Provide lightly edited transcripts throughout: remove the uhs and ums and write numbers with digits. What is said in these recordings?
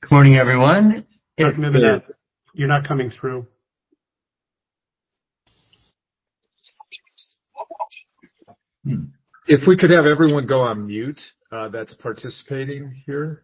Morning, everyone. You're not coming through. If we could have everyone go on mute that's participating here.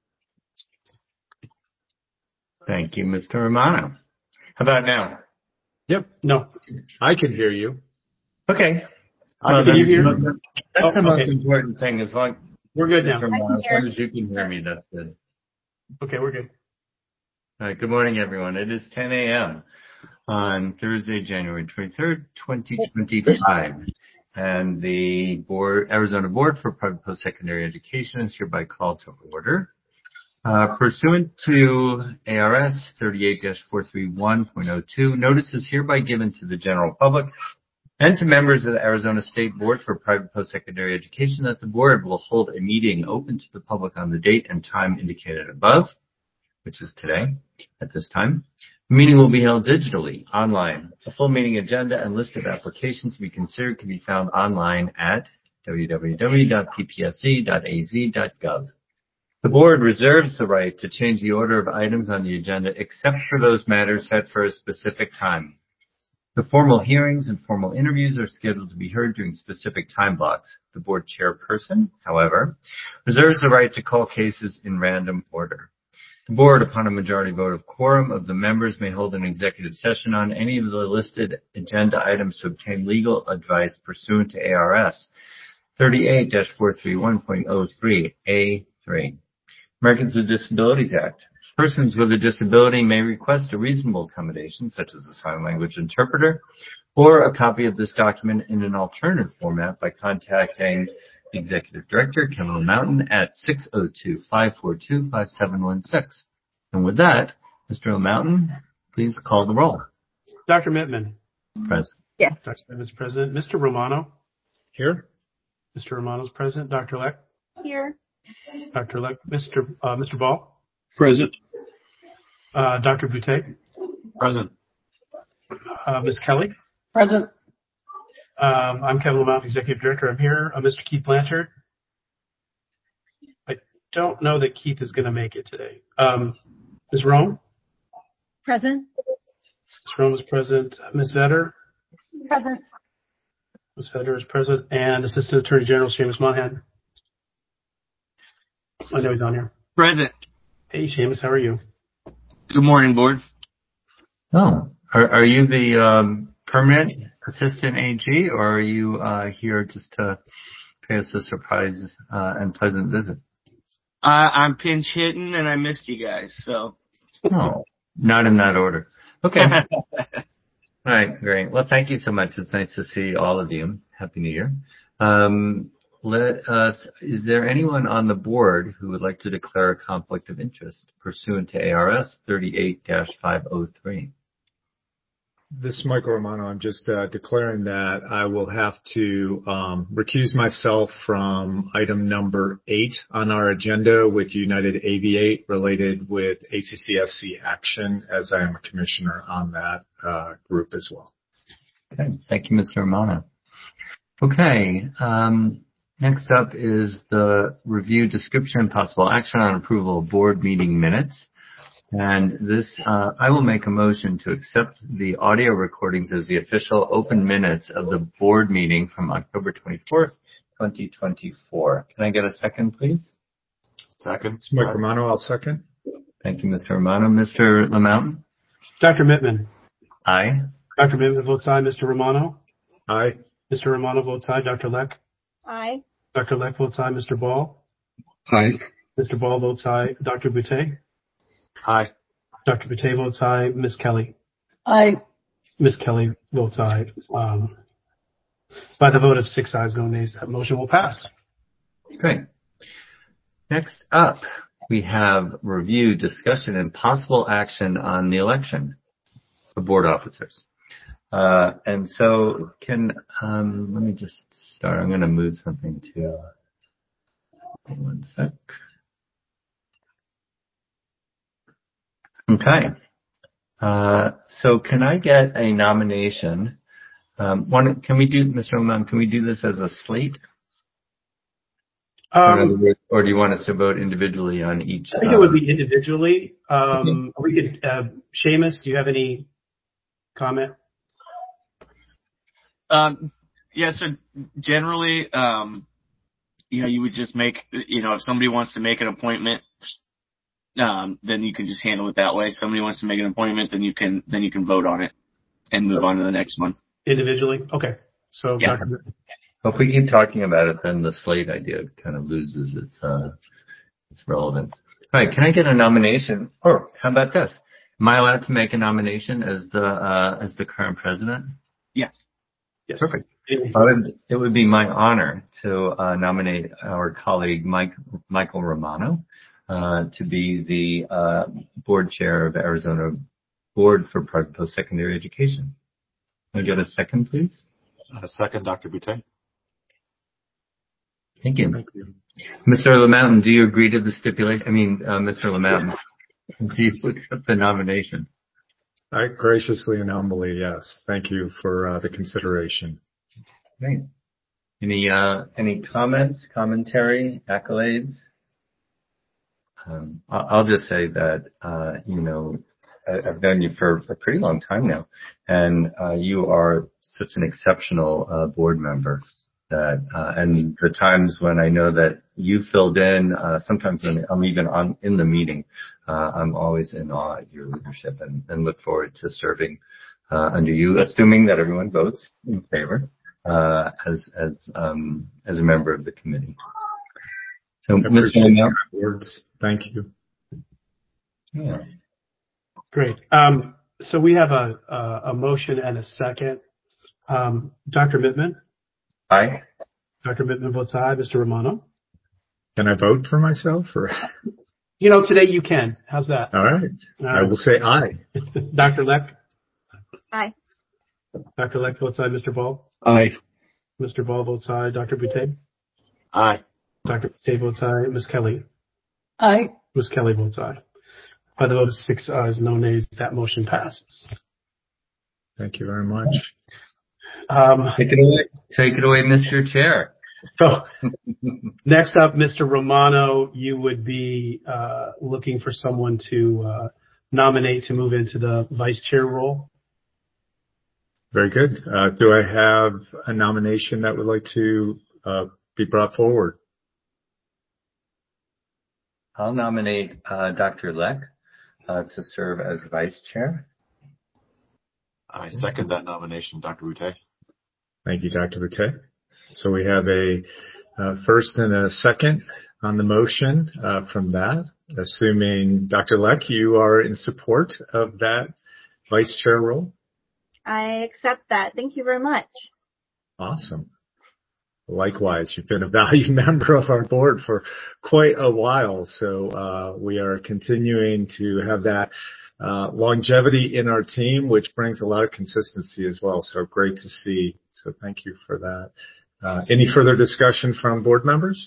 Thank you, Mr. Romano. How about now? Yep. No. I can hear you. Okay. Can you hear? That's the most important thing. As long we're good now. As long as you can hear me, that's good. Okay, we're good. All right. Good morning, everyone. It is 10 a.m. on Thursday, January 23rd, 2025. And the Arizona Board for Private Post-Secondary Education is hereby called to order. Pursuant to ARS 38-431.02, notice is hereby given to the general public and to members of the Arizona State Board for Private Post-Secondary Education that the board will hold a meeting open to the public on the date and time indicated above, which is today at this time. The meeting will be held digitally, online. A full meeting agenda and list of applications to be considered can be found online at www.ppsc.az.gov. The board reserves the right to change the order of items on the agenda except for those matters set for a specific time. The formal hearings and formal interviews are scheduled to be heard during specific time blocks. The board chairperson, however, reserves the right to call cases in random order. The board, upon a majority vote of quorum of the members, may hold an executive session on any of the listed agenda items to obtain legal advice pursuant to ARS 38-431.03 A3. Americans with Disabilities Act. Persons with a disability may request a reasonable accommodation, such as a sign language interpreter, or a copy of this document in an alternative format by contacting Executive Director Kevin LaMountain at 602-542-5716. And with that, Mr. LaMountain, please call the roll. Dr. Mittman. Present. Yes. Dr. Mittman's present. Mr. Romano. Here. Mr. Romano's present. Dr. Leck. Here. Dr. Leck. Mr. Ball. Present. Dr. Boutte. Present. Ms. Kelly. Present. I'm Kevin LaMountain, Executive Director. I'm here. Mr. Keith Blanchard. I don't know that Keith is going to make it today. Ms. Rome. Present. Ms. Rome is present. Ms. Vetter. Present. Ms. Vetter is present. And Assistant Attorney General Seamus Monahan. I know he's on here. Present. Hey, Seamus, how are you? Good morning, Board. Oh, are you the permanent Assistant AG, or are you here just to pay us a surprise and pleasant visit? I'm pinch hitting, and I missed you guys, so. Oh, not in that order. Okay. All right, great. Well, thank you so much. It's nice to see all of you. Happy New Year. Is there anyone on the board who would like to declare a conflict of interest pursuant to ARS 38-503? This is Michael Romano. I'm just declaring that I will have to recuse myself from item number 8 on our agenda with United Aviate related with ACCSC action, as I am a commissioner on that group as well. Okay. Thank you, Mr. Romano. Okay. Next up is the review, description, and possible action on approval of board meeting minutes. And this, I will make a motion to accept the audio recordings as the official open minutes of the board meeting from October 24th, 2024. Can I get a second, please? Second. It's Mike Romano. I'll second. Thank you, Mr. Romano. Mr. LaMountain? Dr. Mittman. Aye. Dr. Mittman votes aye. Mr. Romano? Aye. Mr. Romano votes aye. Dr. Leck? Aye. Dr. Leck votes aye. Mr. Ball? Aye. Mr. Ball votes aye. Dr. Boutte? Aye. Dr. Boutte votes aye. Ms. Kelly? Aye. Ms. Kelly votes aye. By the vote of 6 ayes, no nays, that motion will pass. Great. Next up, we have review, discussion, and possible action on the election of board officers. And so let me just start. I'm going to move something to, one sec. Okay. So can I get a nomination? Can we do, Mr. Oman, can we do this as a slate? In other words, Or do you want us to vote individually on each? I think it would be individually. We could, Seamus, do you have any comment? Yeah, so generally, you would just make, if somebody wants to make an appointment, then you can just handle it that way. If somebody wants to make an appointment, then you can vote on it and move on to the next one. Individually? Okay. So, yeah. If we keep talking about it, then the slate idea kind of loses its relevance. All right, can I get a nomination? Or how about this? Am I allowed to make a nomination as the current president? Yes. Yes. Perfect. It would be my honor to nominate our colleague Michael Romano to be the board chair of Arizona Board for Private Post-Secondary Education. Can I get a second, please? Second, Dr. Boutte. Thank you. Mr. LeMountain, do you agree to the stipulation? Mr. LeMountain, do you accept the nomination? I graciously and humbly, yes. Thank you for the consideration. Great. Any comments, commentary, accolades? I'll just say that, I've known you for a pretty long time now, and you are such an exceptional board member that, and the times when I know that you filled in, sometimes when I'm even in the meeting, I'm always in awe at your leadership and look forward to serving under you, assuming that everyone votes in favor as a member of the committee. So, Mr. O'Neill. Words. Thank you. Yeah. Great. So we have a motion and a second. Dr. Mittman? Aye. Dr. Mittman votes aye. Mr. Romano? Can I vote for myself? Or? Today you can. How's that? All right. I will say aye. Dr. Leck? Aye. Dr. Leck votes aye. Mr. Ball? Aye. Mr. Ball votes aye. Dr. Boutte? Aye. Dr. Boutte votes aye. Ms. Kelly? Aye. Ms. Kelly votes aye. By the vote of 6 ayes, no nays, that motion passes. Thank you very much. Take it away, Mr. Chair. So, next up, Mr. Romano, you would be looking for someone to nominate to move into the vice chair role. Very good. Do I have a nomination that would like to be brought forward? I'll nominate Dr. Leck to serve as vice chair. I second that nomination, Dr. Boutte. Thank you, Dr. Boutte. So we have a first and a second on the motion from that, assuming Dr. Leck, you are in support of that vice chair role. I accept that. Thank you very much. Awesome. Likewise, you've been a valued member of our board for quite a while, so we are continuing to have that longevity in our team, which brings a lot of consistency as well. So great to see. So thank you for that. Any further discussion from board members?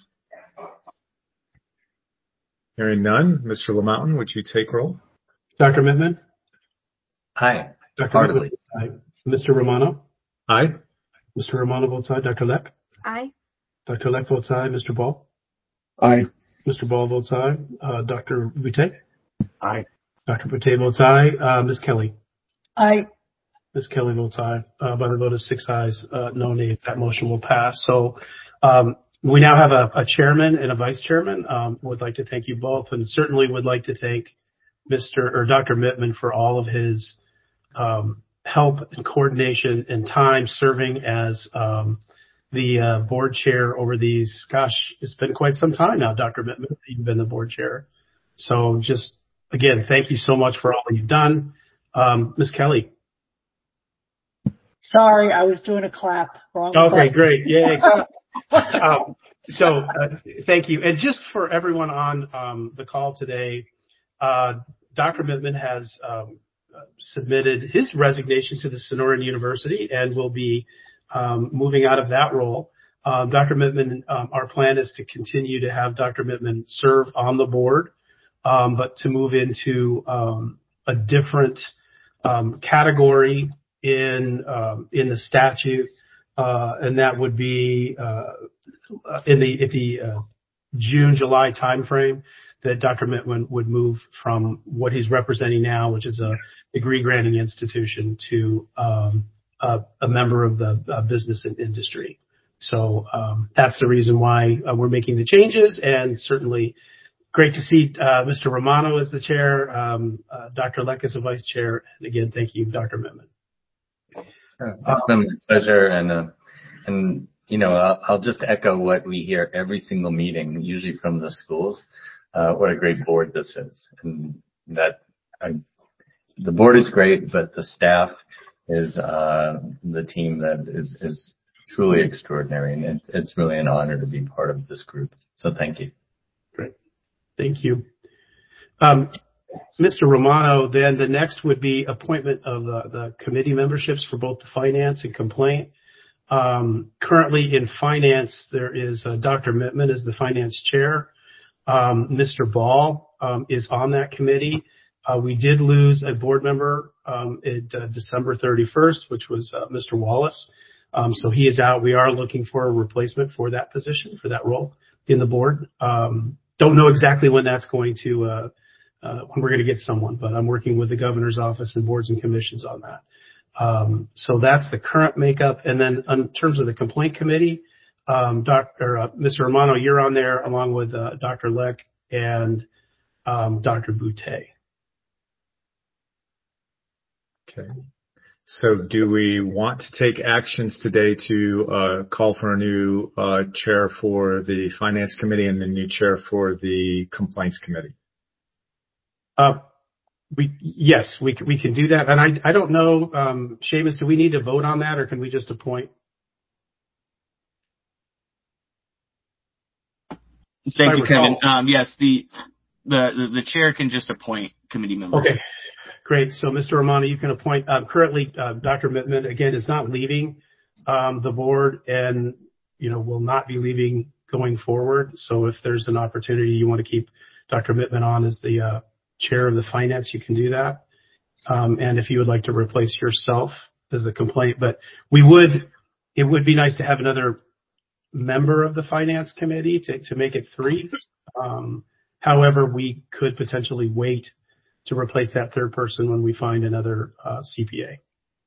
Hearing none, Mr. LeMountain, would you take roll? Dr. Mittman? Aye. Dr. Heartily. Mittman? Aye. Mr. Romano? Aye. Mr. Romano votes aye. Dr. Leck? Aye. Dr. Leck votes aye. Mr. Ball? Aye. Mr. Ball votes aye. Dr. Boutte? Aye. Dr. Boutte votes aye. Ms. Kelly? Aye. Ms. Kelly votes aye. By the vote of 6 ayes, no nays, that motion will pass. So we now have a chairman and a vice chairman. Would like to thank you both, and certainly would like to thank Dr. Mittman for all of his help and coordination and time serving as the board chair over these, it's been quite some time now, Dr. Mittman, that you've been the board chair. So just, again, thank you so much for all you've done. Ms. Kelly. Sorry, I was doing a clap. Wrong Okay, button. great. Yay. Thank you. And just for everyone on the call today, Dr. Mittman has submitted his resignation to the Sonoran University and will be moving out of that role. Dr. Mittman, our plan is to continue to have Dr. Mittman serve on the board, but to move into a different category in the statute, and that would be if the June, July timeframe that Dr. Mittman would move from what he's representing now, which is a degree granting institution, to a member of the business and industry. So that's the reason why we're making the changes, and certainly great to see Mr. Romano as the chair, Dr. Leck as the vice chair, and again, thank you, Dr. Mittman. It's been my pleasure, and you know, I'll just echo what we hear every single meeting, usually from the schools. What a great board this is, and that the board is great, but the staff is the team that is truly extraordinary, and it's really an honor to be part of this group. So thank you. Great, thank you. Mr. Romano, then the next would be appointment of the committee memberships for both the finance and complaint. Currently in finance, there is Dr. Mittman as the finance chair. Mr. Ball is on that committee. We did lose a board member at December 31st, which was Mr. Wallace. So he is out. We are looking for a replacement for that position, for that role in the board. Don't know exactly when that's going to when we're going to get someone, but I'm working with the governor's office and boards and commissions on that. So that's the current makeup. And then in terms of the complaint committee, Mr. Romano, you're on there along with Dr. Leck and Dr. Boutte. Okay. So do we want to take actions today to call for a new chair for the finance committee and a new chair for the complaints committee? Yes, we can do that. And I don't know, Seamus, do we need to vote on that, or can we just appoint? Thank you, Kevin. Yes, the chair can just appoint committee members. Okay, great. So, Mr. Romano, you can appoint. Currently, Dr. Mittman, again, is not leaving the board, and will not be leaving going forward. So, if there's an opportunity you want to keep Dr. Mittman on as the chair of the finance, you can do that. And if you would like to replace yourself as a complaint, but it would be nice to have another member of the finance committee to make it 3. However, we could potentially wait to replace that third person when we find another CPA.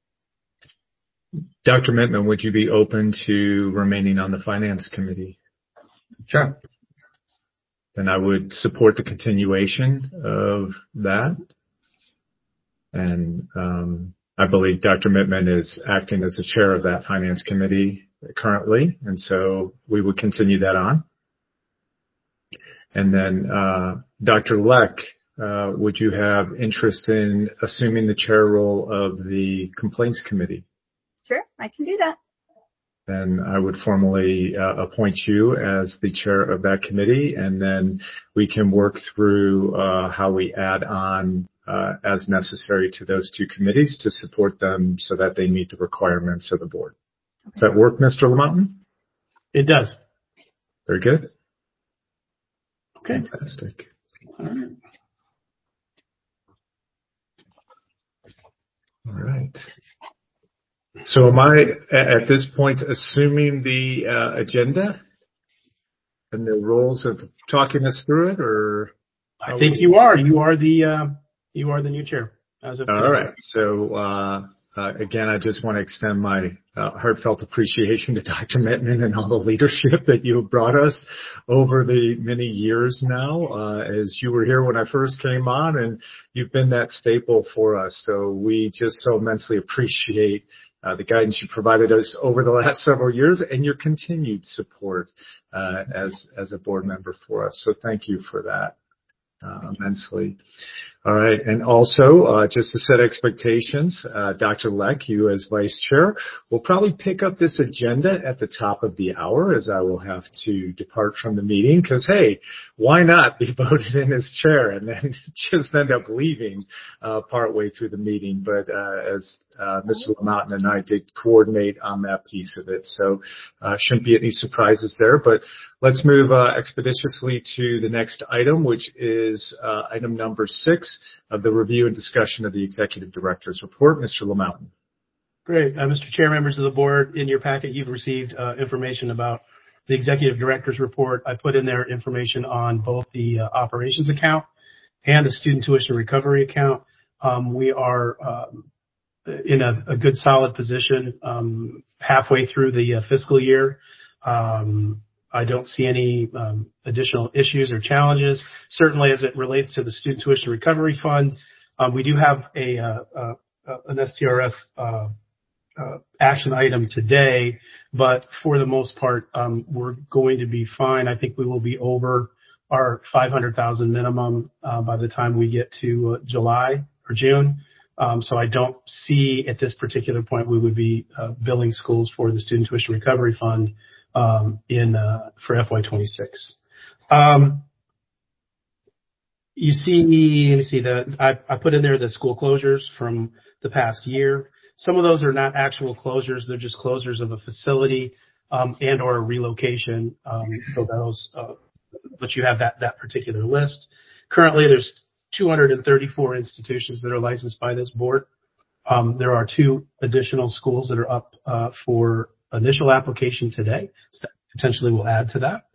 Dr. Mittman, would you be open to remaining on the finance committee? Sure. Then I would support the continuation of that. And I believe Dr. Mittman is acting as the chair of that finance committee currently, and so we would continue that on. And then Dr. Leck, would you have interest in assuming the chair role of the complaints committee? Sure, I can do that. Then I would formally appoint you as the chair of that committee, and then we can work through how we add on as necessary to those 2 committees to support them so that they meet the requirements of the board. Does that work, Mr. Lamontan? It does. Very good. Okay. Fantastic. All right. All right. So am I at this point assuming the agenda and the roles of talking us through it, or? I think you are. You are the new chair as of today. All right. So again, I just want to extend my heartfelt appreciation to Dr. Mittman and all the leadership that you have brought us over the many years now, as you were here when I first came on, and you've been that staple for us. So we just so immensely appreciate the guidance you provided us over the last several years and your continued support as a board member for us. So thank you for that immensely. All right. And also, just to set expectations, Dr. Leck, you as vice chair, will probably pick up this agenda at the top of the hour, as I will have to depart from the meeting, because, hey, why not be voted in as chair and then just end up leaving partway through the meeting? But as Mr. Lamontan and I did coordinate on that piece of it, so shouldn't be any surprises there. But let's move expeditiously to the next item, which is item number 6 of the review and discussion of the executive director's report. Mr. Lamontan. Great. Mr. Chair, members of the board, in your packet, you've received information about the executive director's report, I put in there information on both the operations account and the student tuition recovery account. We are in a good solid position halfway through the fiscal year. I don't see any additional issues or challenges. Certainly, as it relates to the student tuition recovery fund, we do have an STRF action item today, but for the most part, we're going to be fine. I think we will be over our $500,000 minimum by the time we get to July or June. So I don't see at this particular point we would be billing schools for the student tuition recovery fund for FY26. You see, let me see that I put in there the school closures from the past year. Some of those are not actual closures; they're just closures of a facility and or a relocation. So those, but you have that particular list. Currently, there's 234 institutions that are licensed by this board. There are 2 additional schools that are up for initial application today. So that potentially will add to that.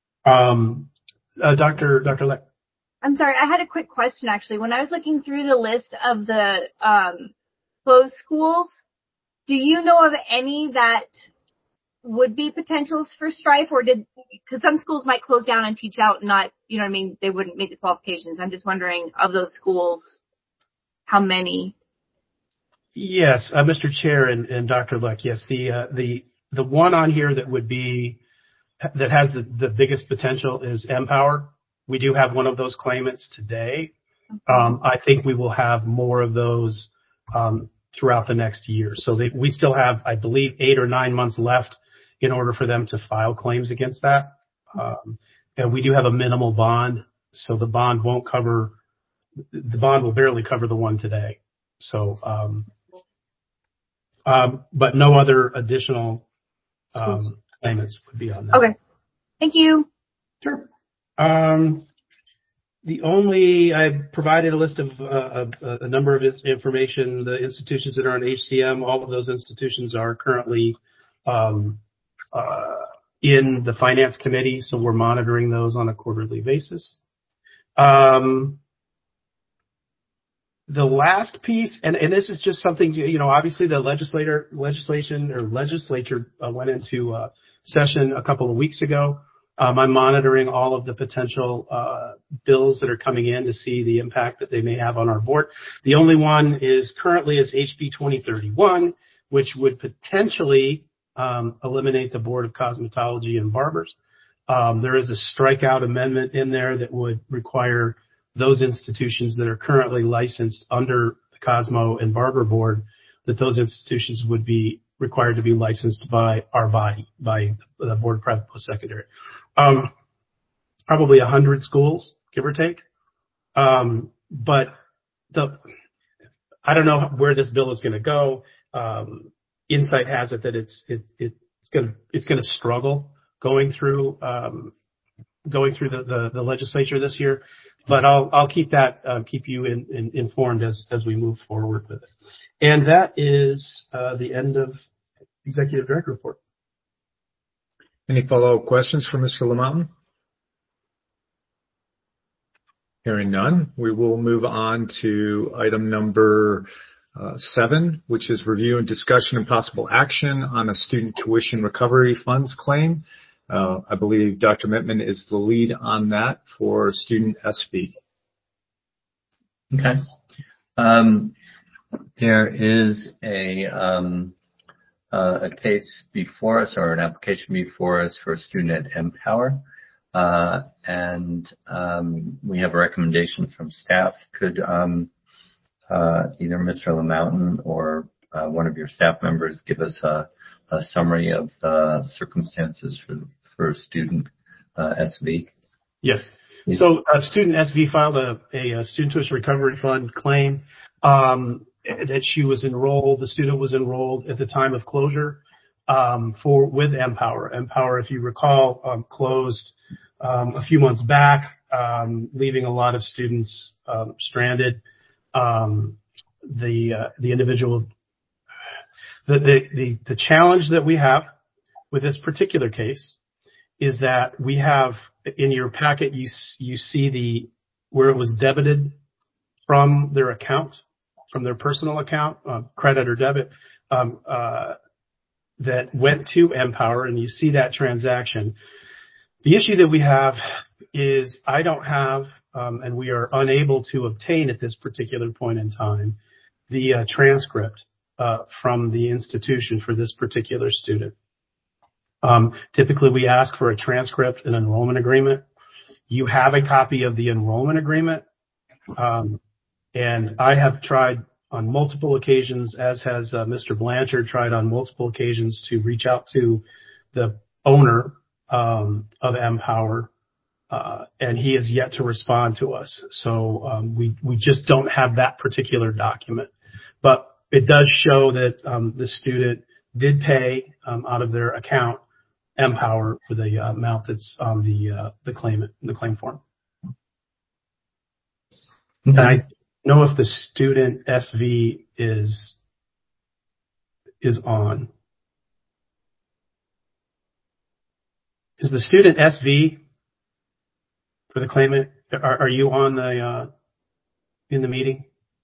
Dr. Leck. I'm sorry, I had a quick question actually. When I was looking through the list of the closed schools, do you know of any that would be potentials for strife, or because some schools might close down and teach out and not, you know what I mean, they wouldn't meet the qualifications. I'm just wondering, of those schools, how many? Yes, Mr. Chair and Dr. Leck, yes, the one on here that would be, that has the biggest potential is Empower. We do have one of those claimants today. I think we will have more of those throughout the next year. So we still have, I believe, 8 or 9 months left in order for them to file claims against that. And we do have a minimal bond, so the bond will barely cover the one today. So, but no other additional claimants would be on that. Okay. Thank you. Sure. I provided a list of a number of information, the institutions that are on HCM. All of those institutions are currently in the finance committee, so we're monitoring those on a quarterly basis. The last piece, and this is just something, you know, obviously the legislature went into session a couple of weeks ago. I'm monitoring all of the potential bills that are coming in to see the impact that they may have on our board. The only one currently is HB 2031, which would potentially eliminate the Board of Cosmetology and Barbers. There is a strikeout amendment in there that would require those institutions that are currently licensed under the Cosmo and Barber Board, that those institutions would be required to be licensed by our body, by the Board of Private Post-Secondary. Probably 100 schools, give or take. But I don't know where this bill is going to go. Insight has it that it's going to struggle going through the legislature this year. But I'll keep you informed as we move forward with it. And that is the end of Executive Director report. Any follow-up questions for Mr. Lamountain? Hearing none, we will move on to item number 7, which is review and discussion and possible action on a student tuition recovery funds claim. I believe Dr. Mittman is the lead on that for student SV. Okay. There is a case before us, or an application before us, for a student at Empower. And we have a recommendation from staff. Could either Mr. Lamountain or one of your staff members give us a summary of the circumstances for student SV? Yes. So student SV filed a student tuition recovery fund claim that she was enrolled. The student was enrolled at the time of closure with Empower. Empower, if you recall, closed a few months back, leaving a lot of students stranded. The individual, the challenge that we have with this particular case is that we have in your packet, you see where it was debited from their account, from their personal account, credit or debit, that went to Empower, and you see that transaction. The issue that we have is I don't have, and we are unable to obtain at this particular point in time, the transcript from the institution for this particular student. Typically, we ask for a transcript and enrollment agreement. You have a copy of the enrollment agreement, and I have tried on multiple occasions, as has Mr. Blanchard tried on multiple occasions, to reach out to the owner of Empower, and he has yet to respond to us. So we just don't have that particular document. But it does show that the student did pay out of their account Empower for the amount that's on the claim form. And I know if the student SV is on. Is the student SV for the claimant? Are you on in the meeting?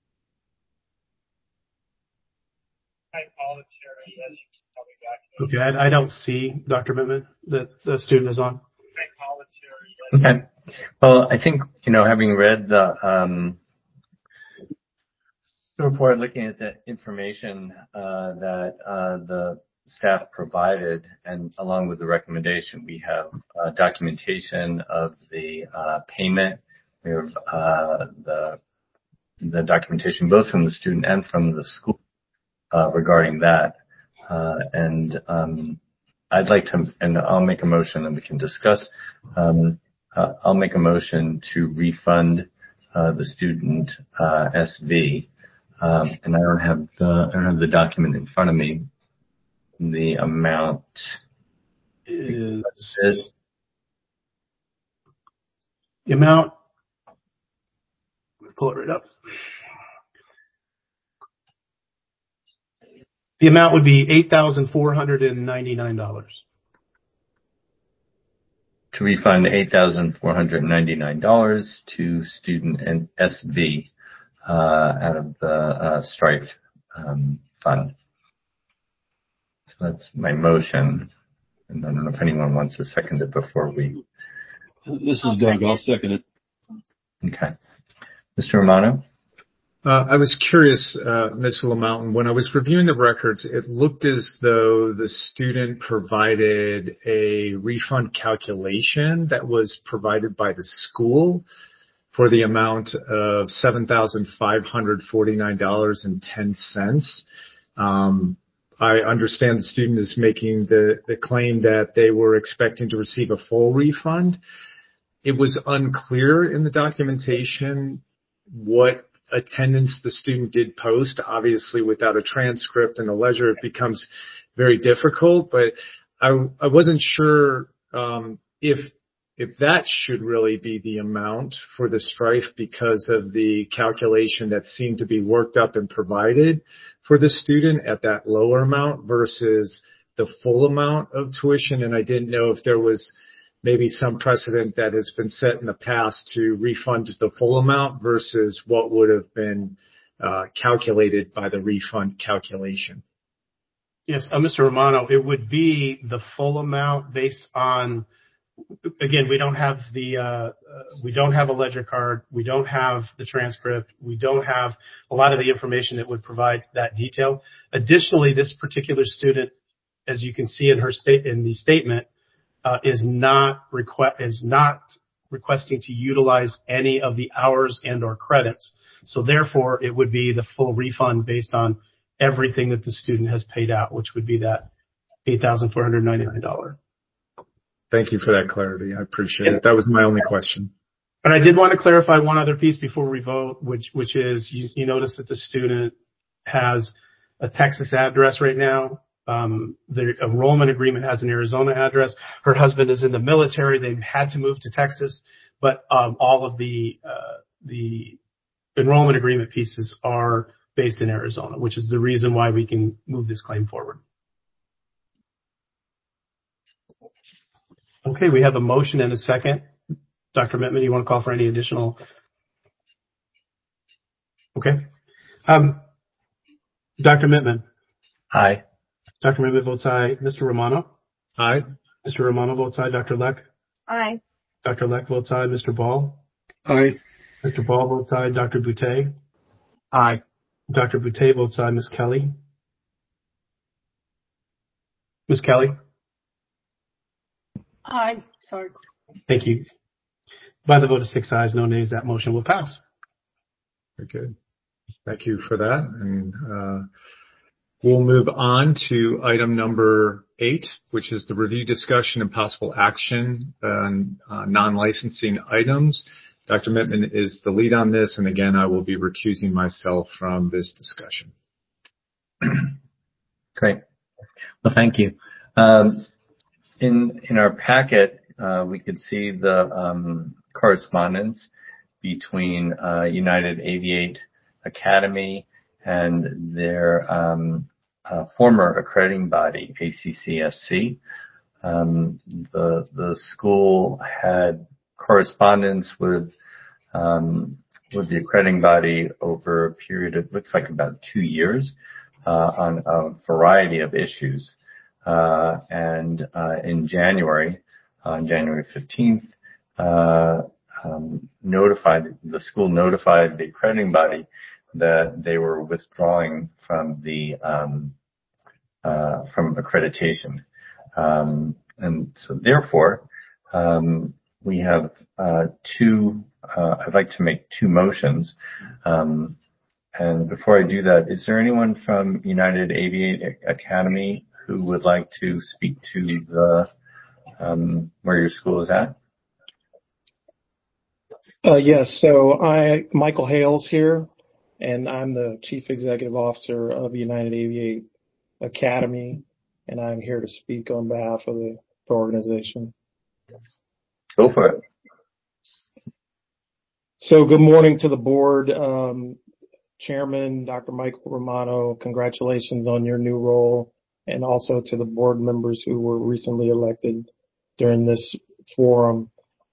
Okay, I don't see, Dr. Mittman, that the student is on. Okay. Well, I think, having read the report, looking at the information that the staff provided, and along with the recommendation, we have documentation of the payment. We have the documentation both from the student and from the school regarding that. And I'd like to, and I'll make a motion and we can discuss. I'll make a motion to refund the student SV. And I don't have the document in front of me. The amount is the amount. Let's pull it right up. The amount would be $8,499. To refund $8,499 to student and SV out of the Strife fund. So that's my motion. And I don't know if anyone wants to second it before we. This is Doug. I'll second it. Okay. Mr. Romano? I was curious, Ms. LaMountain, when I was reviewing the records, it looked as though the student provided a refund calculation that was provided by the school for the amount of $7,549.10. I understand the student is making the claim that they were expecting to receive a full refund. It was unclear in the documentation what attendance the student did post. Obviously, without a transcript and a ledger, it becomes very difficult. But I wasn't sure if that should really be the amount for the Strife because of the calculation that seemed to be worked up and provided for the student at that lower amount versus the full amount of tuition. And I didn't know if there was maybe some precedent that has been set in the past to refund the full amount versus what would have been calculated by the refund calculation. Yes, Mr. Romano, it would be the full amount based on, again, we don't have a ledger card. We don't have the transcript. We don't have a lot of the information that would provide that detail. Additionally, this particular student, as you can see in the statement, is not requesting to utilize any of the hours and or credits. So therefore, it would be the full refund based on everything that the student has paid out, which would be that $8,499. Thank you for that clarity. I appreciate it. That was my only question. But I did want to clarify one other piece before we vote, which is you notice that the student has a Texas address right now. The enrollment agreement has an Arizona address. Her husband is in the military. They've had to move to Texas, but all of the enrollment agreement pieces are based in Arizona, which is the reason why we can move this claim forward. Okay, we have a motion and a second. Dr. Mittman, you want to call for any additional? Okay. Dr. Mittman. Aye. Dr. Mittman votes aye. Mr. Romano. Aye. Mr. Romano votes aye. Dr. Leck. Aye. Dr. Leck votes aye. Mr. Ball. Aye. Mr. Ball votes aye. Dr. Boutte. Aye. Dr. Boutte votes aye. Ms. Kelly. Ms. Kelly. Aye. Sorry. Thank you. By the vote of 6 ayes, no nays, that motion will pass. Very good. Thank you for that. And we'll move on to item number 8, which is the review, discussion, and possible action on non-licensing items. Dr. Mittman is the lead on this, and again, I will be recusing myself from this discussion. Great. Well, thank you. In our packet, we could see the correspondence between United Aviate Academy and their former accrediting body, ACCSC. The school had correspondence with the accrediting body over a period of, looks like about 2 years, on a variety of issues. And in January, on January 15th, the school notified the accrediting body that they were withdrawing from the from accreditation, and so therefore we have two. I'd like to make 2 motions, and before I do that, is there anyone from United Aviate Academy who would like to speak to the where your school is at? Yes. So Michael Hales here, and I'm the Chief Executive Officer of United Aviate Academy, and I'm here to speak on behalf of the organization. Go for it. So good morning to the board. Chairman, Dr. Michael Romano, congratulations on your new role, and also to the board members who were recently elected during this forum.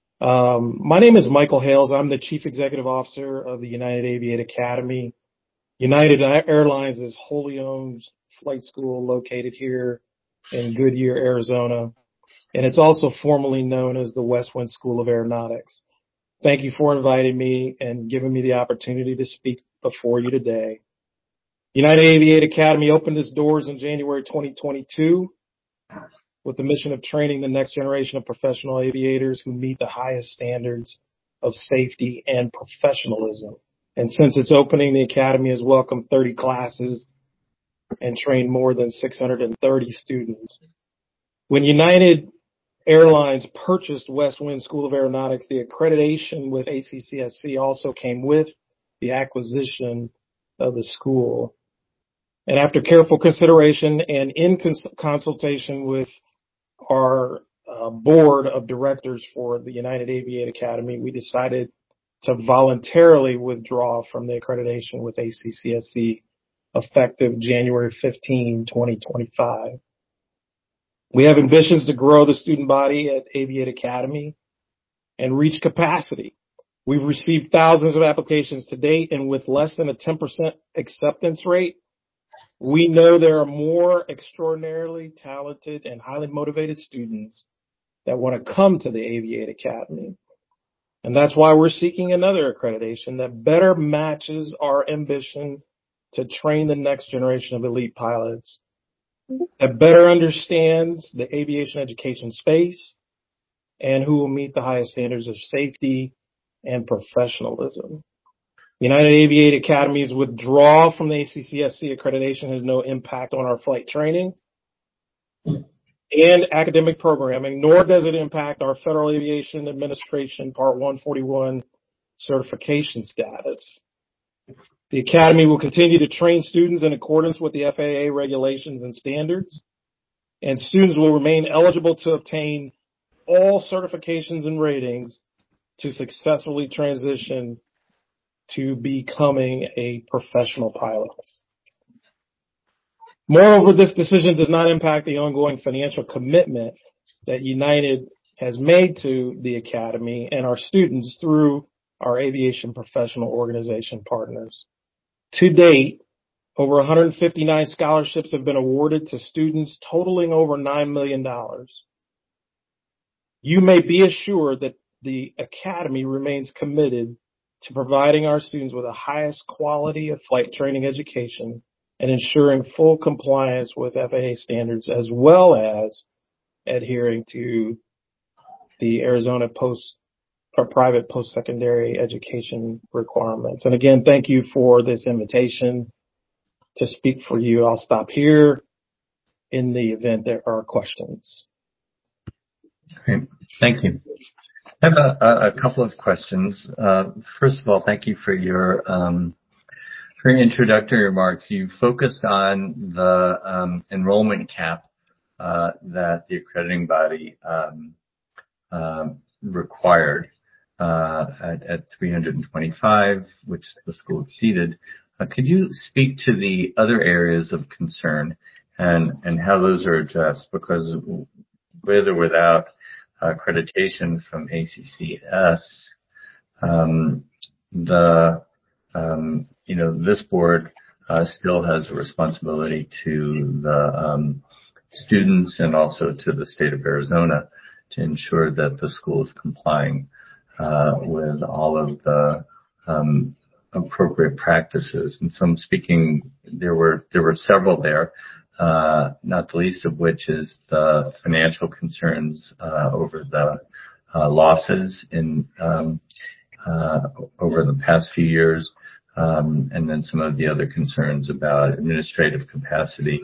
My name is Michael Hales. I'm the Chief Executive Officer of the United Aviate Academy. United Airlines is wholly owned flight school located here in Goodyear, Arizona, and it's also formerly known as the Westwind School of Aeronautics. Thank you for inviting me and giving me the opportunity to speak before you today. United Aviate Academy opened its doors in January 2022 with the mission of training the next generation of professional aviators who meet the highest standards of safety and professionalism. And since its opening, the Academy has welcomed 30 classes and trained more than 630 students. When United Airlines purchased Westwind School of Aeronautics, the accreditation with ACCSC also came with the acquisition of the school. And after careful consideration and in consultation with our board of directors for the United Aviate Academy, we decided to voluntarily withdraw from the accreditation with ACCSC effective January 15, 2025. We have ambitions to grow the student body at Aviate Academy and reach capacity. We've received thousands of applications to date, and with less than a 10% acceptance rate, we know there are more extraordinarily talented and highly motivated students that want to come to the Aviate Academy. And that's why we're seeking another accreditation that better matches our ambition to train the next generation of elite pilots, that better understands the aviation education space, and who will meet the highest standards of safety and professionalism. United Aviate Academy's withdrawal from the ACCSC accreditation has no impact on our flight training and academic programming, nor does it impact our Federal Aviation Administration Part 141 certification status. The Academy will continue to train students in accordance with the FAA regulations and standards, and students will remain eligible to obtain all certifications and ratings to successfully transition to becoming a professional pilot. Moreover, this decision does not impact the ongoing financial commitment that United has made to the Academy and our students through our aviation professional organization partners. To date, over 159 scholarships have been awarded to students totaling over $9 million. You may be assured that the Academy remains committed to providing our students with the highest quality of flight training education and ensuring full compliance with FAA standards, as well as adhering to the Arizona private post-secondary education requirements. And again, thank you for this invitation to speak for you. I'll stop here in the event there are questions. Great. Thank you. I have a couple of questions. First of all, thank you for your introductory remarks. You focused on the enrollment cap that the accrediting body required at 325, which the school exceeded. Could you speak to the other areas of concern and how those are addressed? Because with or without accreditation from ACCS, this board still has a responsibility to the students and also to the state of Arizona to ensure that the school is complying with all of the appropriate practices. And so I'm speaking, there were several there, not the least of which is the financial concerns over the losses in over the past few years, and then some of the other concerns about administrative capacity,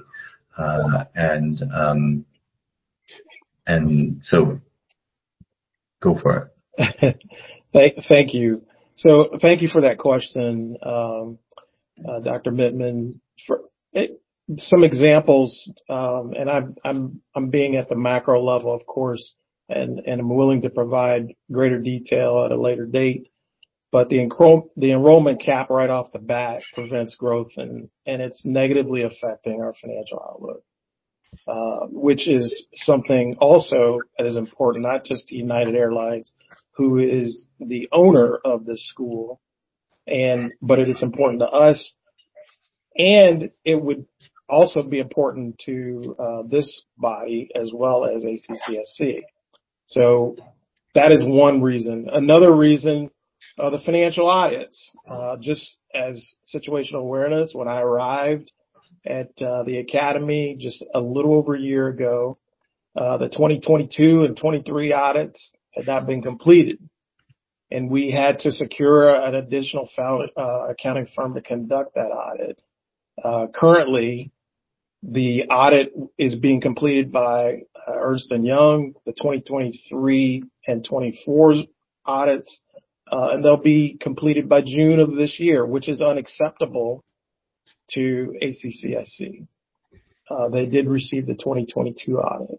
and so go for it. Thank you. So thank you for that question, Dr. Mittman. For some examples, and I'm being at the macro level, of course, and I'm willing to provide greater detail at a later date. But the enrollment cap right off the bat prevents growth, and it's negatively affecting our financial outlook, which is something also that is important, not just to United Airlines, who is the owner of this school, but it is important to us, and it would also be important to this body as well as ACCSC. So that is one reason. Another reason, the financial audits. Just as situational awareness, when I arrived at the Academy just a little over a year ago, the 2022 and 23 audits had not been completed, and we had to secure an additional accounting firm to conduct that audit. Currently, the audit is being completed by Ernst & Young, the 2023 and 24 audits, and they'll be completed by June of this year, which is unacceptable to ACCSC. They did receive the 2022 audit.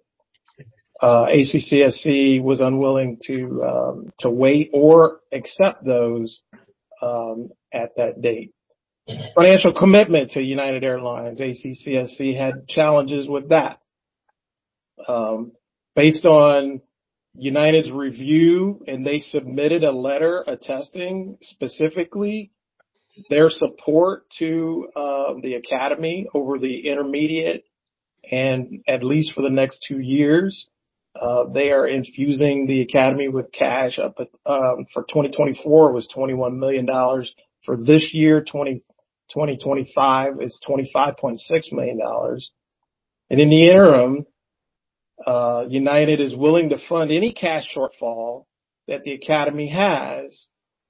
ACCSC was unwilling to wait or accept those at that date. Financial commitment to United Airlines. ACCSC had challenges with that. Based on United's review, and they submitted a letter attesting specifically their support to the Academy over the intermediate and at least for the next 2 years. They are infusing the Academy with cash up at, for 2024 it was $21 million. For this year, 2025 is $25.6 million. And in the interim, United is willing to fund any cash shortfall that the Academy has,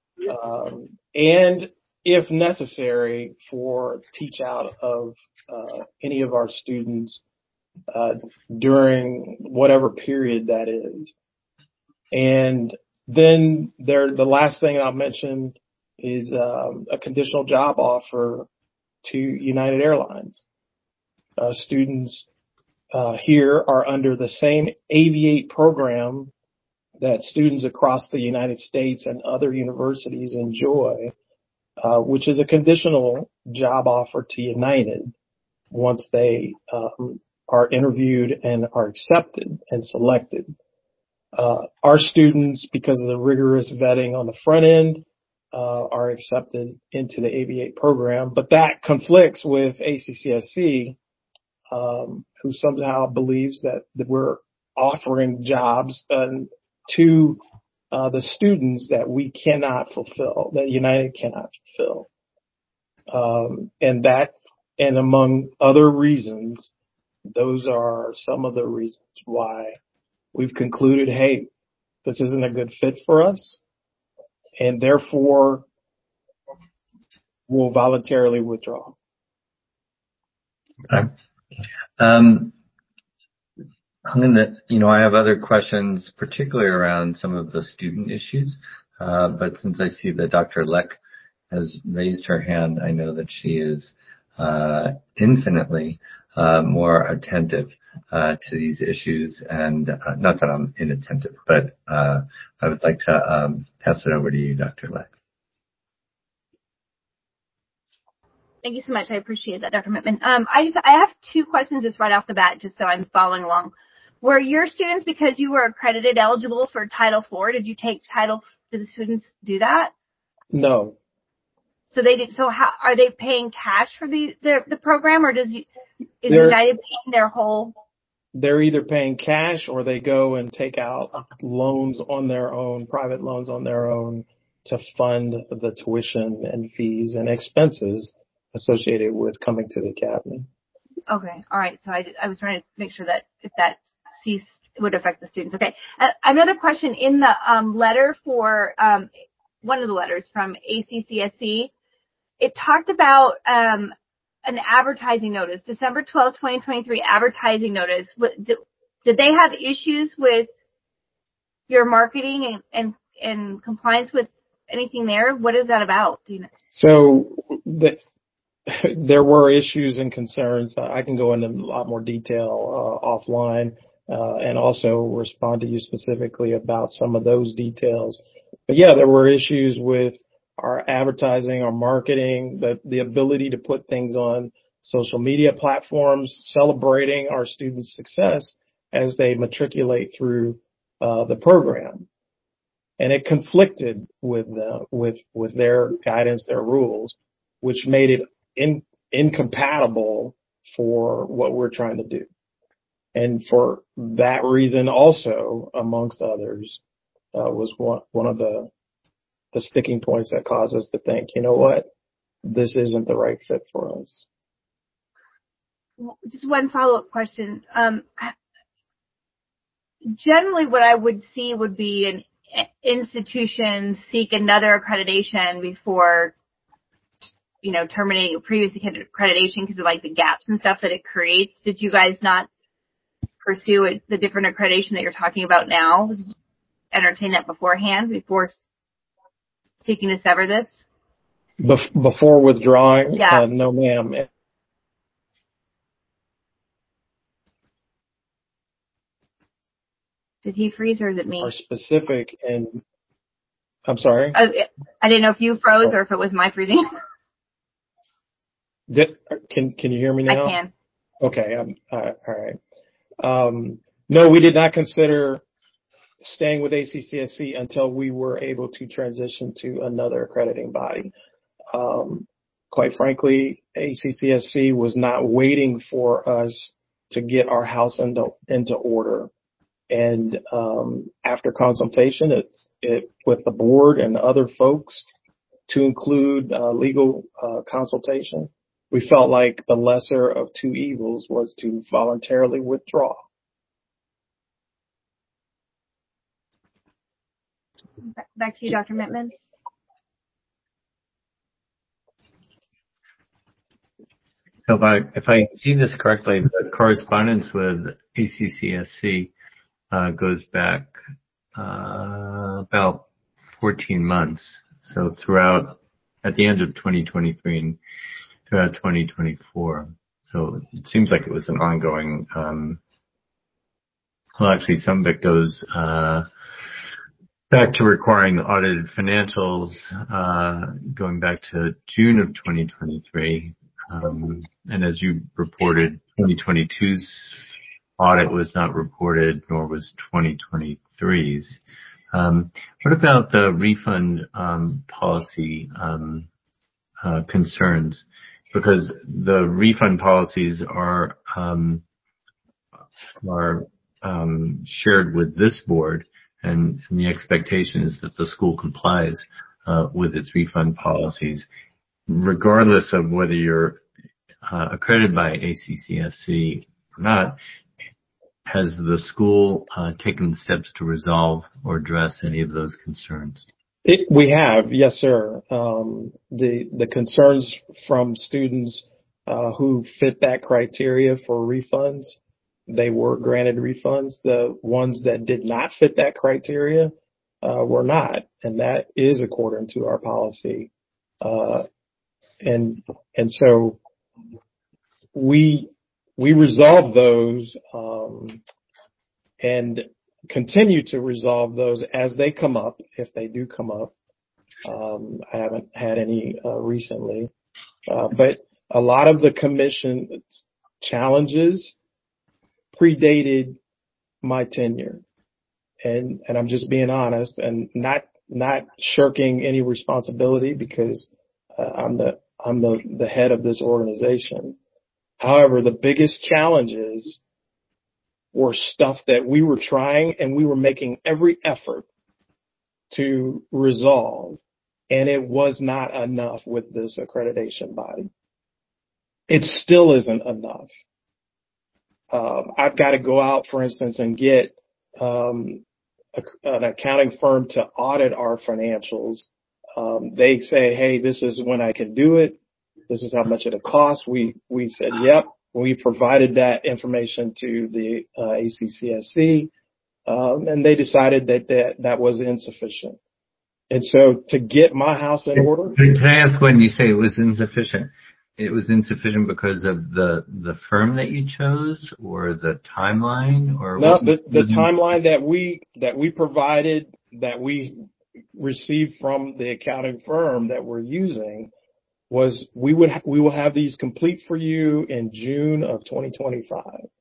and if necessary, for teach out of any of our students during whatever period that is. And then the last thing I'll mention is a conditional job offer to United Airlines. Students here are under the same Aviate program that students across the United States and other universities enjoy, which is a conditional job offer to United once they are interviewed and are accepted and selected. Our students, because of the rigorous vetting on the front end, are accepted into the AV8 program, but that conflicts with ACCSC, who somehow believes that we're offering jobs to the students that we cannot fulfill, that United cannot fulfill. And among other reasons, those are some of the reasons why we've concluded, hey, this isn't a good fit for us, and therefore we'll voluntarily withdraw. Okay. I have other questions, particularly around some of the student issues. But since I see that Dr. Leck has raised her hand, I know that she is infinitely more attentive to these issues, and not that I'm inattentive, but I would like to pass it over to you, Dr. Leck. Thank you so much. I appreciate that, Dr. Mittman. I have two questions just right off the bat, just so I'm following along. Were your students, because you were accredited, eligible for Title IV? Did you take Title? Did the students do that? No. So they did. So how are they paying cash for the program, or is United paying their whole? They're either paying cash or they go and take out loans on their own, private loans on their own, to fund the tuition and fees and expenses associated with coming to the academy. Okay. All right. So I was trying to make sure that if that ceased, it would affect the students. Okay. Another question in the letter for one of the letters from ACCSC, it talked about an advertising notice, December 12th, 2023 advertising notice. Did they have issues with your marketing and compliance with anything there? What is that about? Do you know? So there were issues and concerns. I can go into a lot more detail offline and also respond to you specifically about some of those details. But yeah, there were issues with our advertising, our marketing, the ability to put things on social media platforms, celebrating our students' success as they matriculate through the program. And it conflicted with their guidance, their rules, which made it incompatible for what we're trying to do. And for that reason also, amongst others, was one of the sticking points that caused us to think, you know what, this isn't the right fit for us. Just one follow-up question. Generally what I would see would be an institution seek another accreditation before, terminating a previous accreditation because of like the gaps and stuff that it creates. Did you guys not pursue the different accreditation that you're talking about now? Did you entertain that beforehand, before seeking to sever this? Before withdrawing? Yeah. No, ma'am. Did he freeze or is it me? Are specific and I'm sorry? I didn't know if you froze or if it was my freezing. Can you hear me now? I can. Okay. All right. No, we did not consider staying with ACCSC until we were able to transition to another accrediting body. Quite frankly, ACCSC was not waiting for us to get our house into order. And after consultation, with the board and other folks, to include legal consultation, we felt like the lesser of two evils was to voluntarily withdraw. Back to you, Dr. Mittman. So if I see this correctly, the correspondence with ACCSC goes back about 14 months. So at the end of 2023 and throughout 2024. So it seems like it was an ongoing, actually some of it goes back to requiring the audited financials going back to June of 2023. And as you reported, 2022's audit was not reported, nor was 2023's. What about the refund policy concerns? Because the refund policies are shared with this board, and the expectation is that the school complies with its refund policies, regardless of whether you're accredited by ACCSC or not. Has the school taken steps to resolve or address any of those concerns? We have, yes, sir. The concerns from students who fit that criteria for refunds, they were granted refunds. The ones that did not fit that criteria were not, and that is according to our policy. And so we resolve those and continue to resolve those as they come up, if they do come up. I haven't had any recently, but a lot of the commission challenges predated my tenure, and I'm just being honest and not shirking any responsibility, because I'm the head of this organization. However, the biggest challenges were stuff that we were trying and we were making every effort to resolve, and it was not enough with this accreditation body. It still isn't enough. I've got to go out, for instance, and get an accounting firm to audit our financials. They say, hey, this is when I can do it. This is how much it'll cost. We said, yep. We provided that information to the ACCSC, and they decided that was insufficient. And so to get my house in order. Can I ask, when you say it was insufficient, it was insufficient because of the firm that you chose, or the timeline, or no, the timeline that we provided, that we received from the accounting firm that we're using, was we will have these complete for you in June of 2025.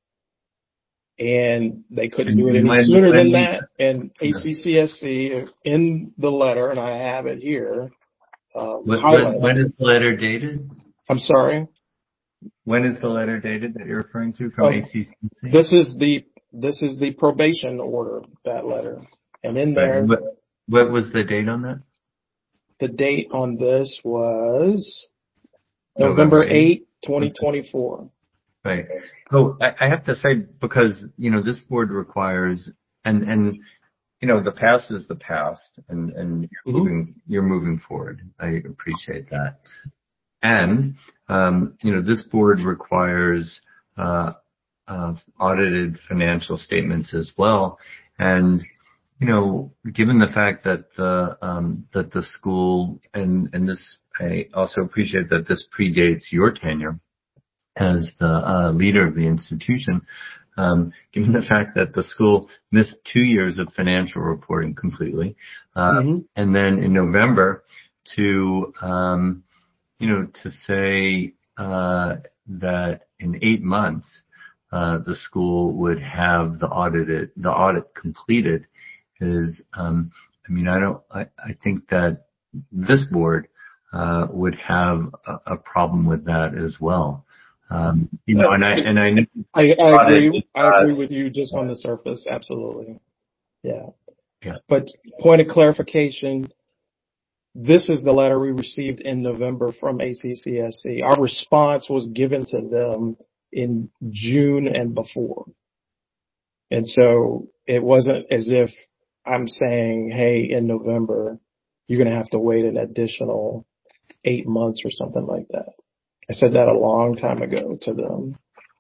And they couldn't do it any sooner than that. And ACCSC, in the letter, and I have it here. When is the letter dated? I'm sorry? When is the letter dated that you're referring to from ACCSC? This is the probation order, that letter. And in there. What was the date on that? The date on this was November 8, 2024. Right. So I have to say, because, this board requires, and the past is the past, and you're moving forward. I appreciate that. And, this board requires audited financial statements as well. And, given the fact that the school, and this, I also appreciate that this predates your tenure as the leader of the institution, given the fact that the school missed 2 years of financial reporting completely, and then in November to say that in 8 months the school would have the audit completed is, I think that this board would have a problem with that as well. And I agree with you just on the surface. Absolutely. Yeah. But point of clarification, this is the letter we received in November from ACCSC. Our response was given to them in June and before. And so it wasn't as if I'm saying, hey, in November, you're going to have to wait an additional 8 months or something like that. I said that a long time ago to them,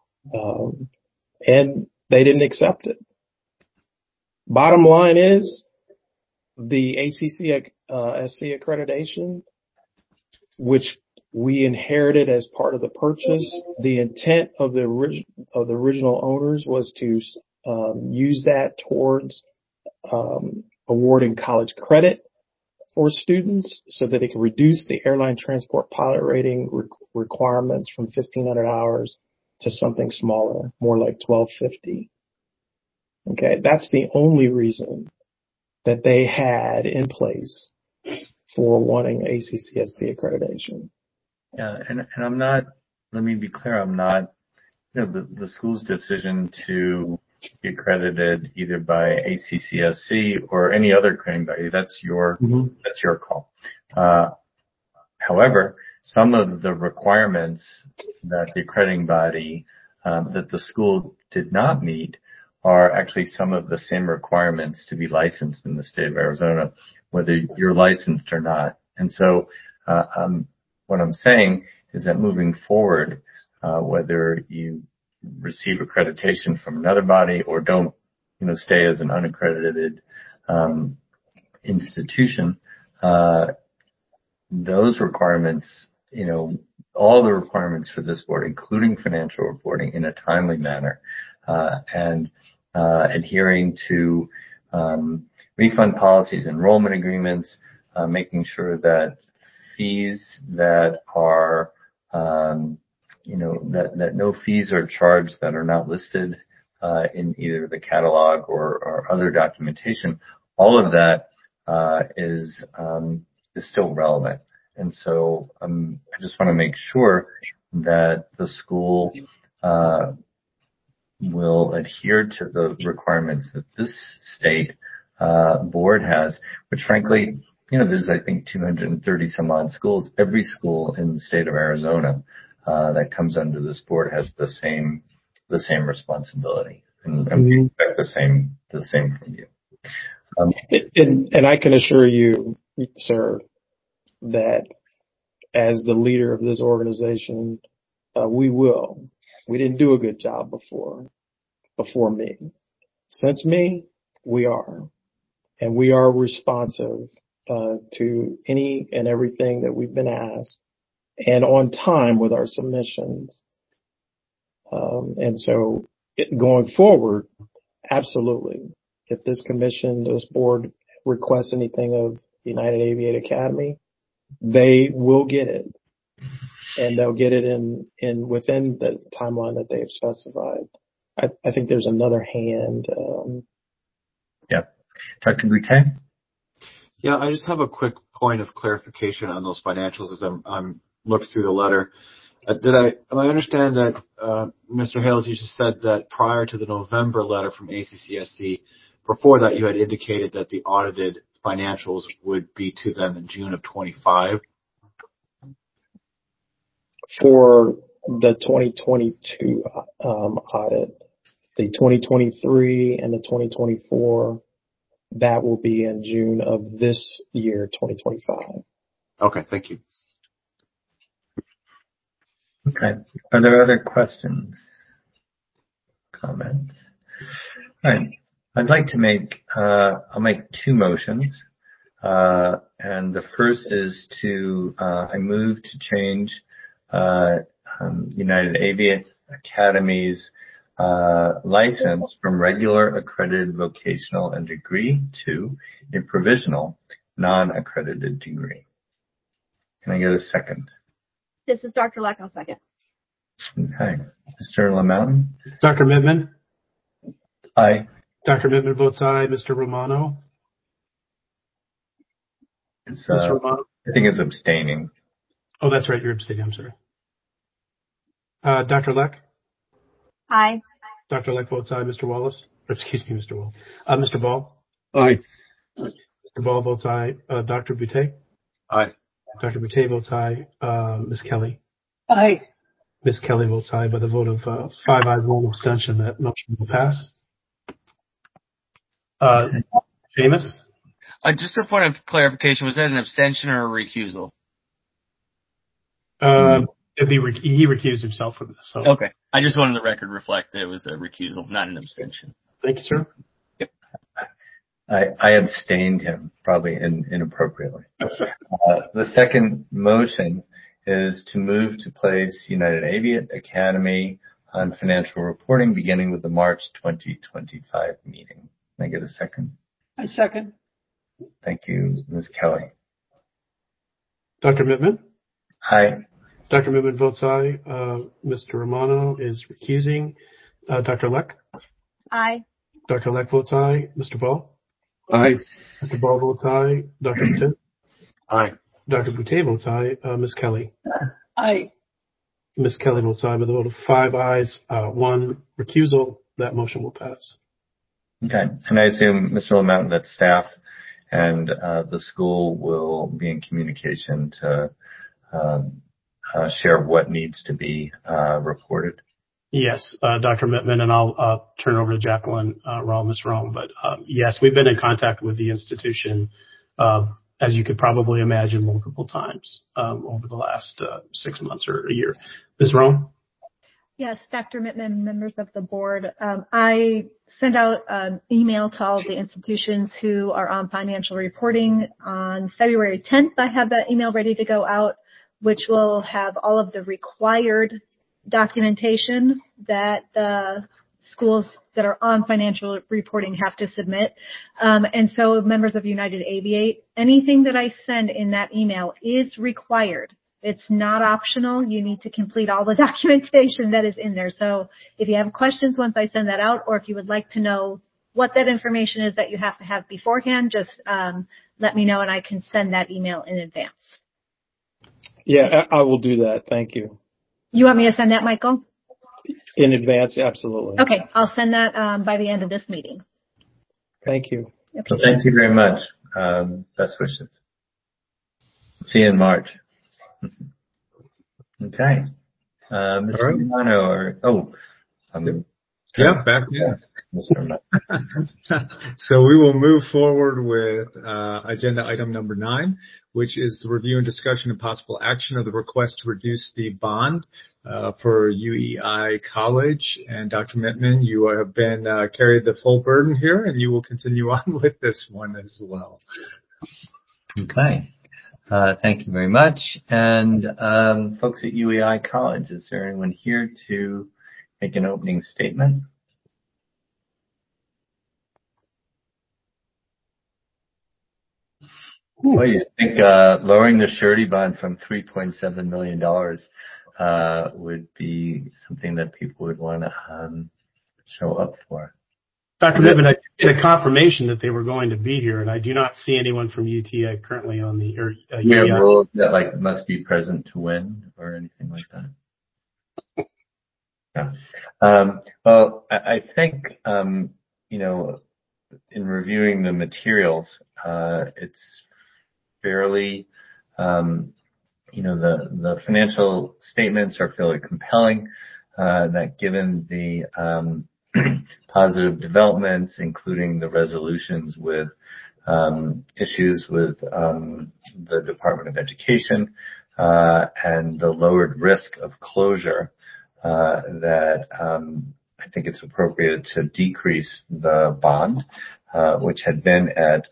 and they didn't accept it. Bottom line is, the ACCSC accreditation, which we inherited as part of the purchase, the intent of the original owners was to use that towards awarding college credit for students, so that it can reduce the airline transport pilot rating requirements from 1,500 hours to something smaller, more like 1250. Okay, that's the only reason that they had in place for wanting ACCSC accreditation. Yeah, and I'm not, let me be clear, I'm not, the school's decision to be accredited either by ACCSC or any other accrediting body, that's your call. However, some of the requirements that the accrediting body, that the school did not meet are actually some of the same requirements to be licensed in the state of Arizona, whether you're licensed or not. And so, what I'm saying is that moving forward, whether you receive accreditation from another body or don't, stay as an unaccredited, institution, those requirements, all the requirements for this board, including financial reporting in a timely manner, and adhering to refund policies, enrollment agreements, making sure that fees that are, that no fees are charged that are not listed in either the catalog or other documentation. All of that is still relevant. And so I just want to make sure that the school will adhere to the requirements that this state board has, which frankly, there's, I think, 230 some odd schools. Every school in the state of Arizona that comes under this board has the same responsibility, and we expect the same from you. And I can assure you, sir, that as the leader of this organization, we will. We didn't do a good job before me. Since me, we are. And we are responsive to any and everything that we've been asked, and on time with our submissions. And so going forward, absolutely. If this board requests anything of United Aviate Academy, they will get it. And they'll get it in within the timeline that they've specified. I think there's another hand. Yeah. Dr. Boutte? Yeah, I just have a quick point of clarification on those financials as I'm looking through the letter. Am I understand that Mr. Hales, you just said that prior to the November letter from ACCSC, before that you had indicated that the audited financials would be to them in June of 25? For the 2022 audit, the 2023 and the 2024, that will be in June of this year, 2025. Okay, thank you. Okay. Are there other questions? Comments? All right. I'd like to I'll make two motions. And the first is I move to change United Aviate Academy's license from regular accredited vocational and degree to a provisional non-accredited degree. Can I get a second? This is Dr. Leck. I'll second. Okay. Mr. LaMountain? Dr. Mittman? Aye. Dr. Mittman votes aye. Mr. Romano? Mr. Romano? I think it's abstaining. Oh, that's right. You're abstaining. I'm sorry. Dr. Leck? Aye. Dr. Leck votes aye. Mr. Wallace? Excuse me, Mr. Wallace. Mr. Ball? Aye. Mr. Ball votes aye. Dr. Boutte? Aye. Dr. Boutte votes aye. Ms. Kelly? Aye. Ms. Kelly votes aye by the vote of 5 ayes, 1 abstention. That motion will pass. Seamus? Just a point of clarification, was that an abstention or a recusal? He recused himself from this. So. Okay. I just wanted the record reflect that it was a recusal, not an abstention. Thank you, sir. Yep. I abstained him, probably inappropriately. The second motion is to move to place United Aviate Academy on financial reporting beginning with the March 2025 meeting. Can I get a second? I second. Thank you, Ms. Kelly. Dr. Mittman? Aye. Dr. Mittman votes aye. Mr. Romano is recusing. Dr. Leck? Aye. Dr. Leck votes aye. Mr. Ball? Aye. Dr. Ball votes aye. Dr. Boutin? Aye. Dr. Boutin votes aye. Ms. Kelly? Aye. Ms. Kelly votes aye with a vote of 5 ayes, 1 recusal. That motion will pass. Okay. And I assume, Mr. LeMountain, that staff and the school will be in communication to share what needs to be reported. Yes, Dr. Mittman, and I'll turn over to Jacqueline Ms. Rome. But yes, we've been in contact with the institution, as you could probably imagine, multiple times over the last 6 months or a year. Ms. Rome? Yes, Dr. Mittman, members of the board. I sent out an email to all of the institutions who are on financial reporting on February 10th. I have that email ready to go out, which will have all of the required documentation that the schools that are on financial reporting have to submit. And so members of United Aviate, anything that I send in that email is required. It's not optional. You need to complete all the documentation that is in there. So if you have questions once I send that out, or if you would like to know what that information is that you have to have beforehand, just let me know and I can send that email in advance. Yeah, I will do that. Thank you. You want me to send that, Michael? In advance, absolutely. Okay, I'll send that by the end of this meeting. Thank you. Okay. So thank you very much. Best wishes. See you in March. Okay. Mr. Romano, back. Yeah. Mr. Romano. So we will move forward with agenda item number 9, which is the review and discussion and possible action of the request to reduce the bond for UEI College. And Dr. Mittman, you have been carried the full burden here, and you will continue on with this one as well. Okay. Thank you very much. And folks at UEI College, is there anyone here to make an opening statement? Well, you think lowering the surety bond from $3.7 million would be something that people would want to show up for. Dr. Mittman, I get a confirmation that they were going to be here, and I do not see anyone from UTI currently on the We have rules that must be present to win or anything like that. Yeah. Well, I think in reviewing the materials, it's fairly, the financial statements are fairly compelling, that given the positive developments, including the resolutions with issues with the Department of Education, and the lowered risk of closure, that I think it's appropriate to decrease the bond, which had been at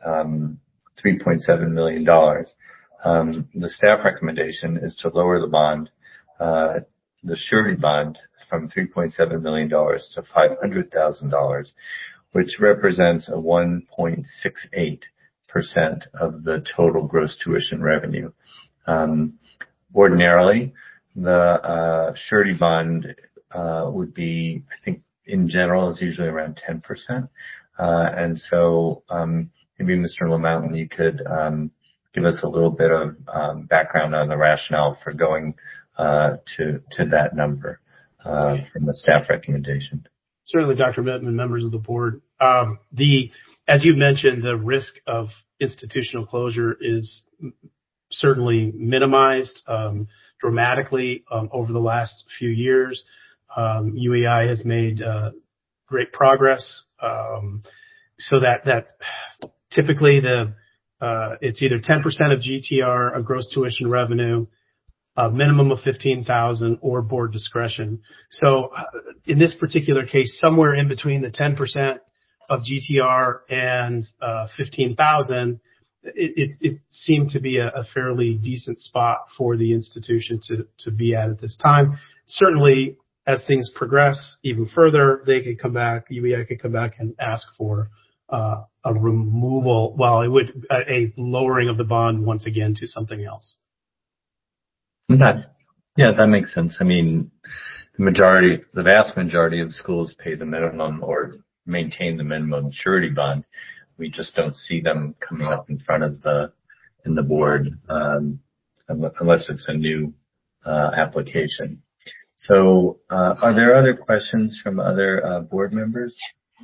$3.7 million. The staff recommendation is to lower the bond, the surety bond, from $3.7 million to $500,000, which represents a 1.68% of the total gross tuition revenue. Ordinarily, the surety bond would be, I think, in general, is usually around 10%. And so maybe Mr. LeMountain, you could give us a little bit of background on the rationale for going to that number from the staff recommendation. Certainly, Dr. Mittman, members of the board. As you mentioned, the risk of institutional closure is certainly minimized dramatically over the last few years. UEI has made great progress, so that typically it's either 10% of GTR, a gross tuition revenue, a minimum of $15,000, or board discretion. So in this particular case, somewhere in between the 10% of GTR and $15,000, it seemed to be a fairly decent spot for the institution to be at this time. Certainly, as things progress even further, they could come back, UEI could come back and ask for a removal, a lowering of the bond once again to something else. Okay. Yeah, that makes sense. I mean, the vast majority of schools pay the minimum or maintain the minimum surety bond. We just don't see them coming up in front of the board, unless it's a new, application. So, are there other questions from other, board members?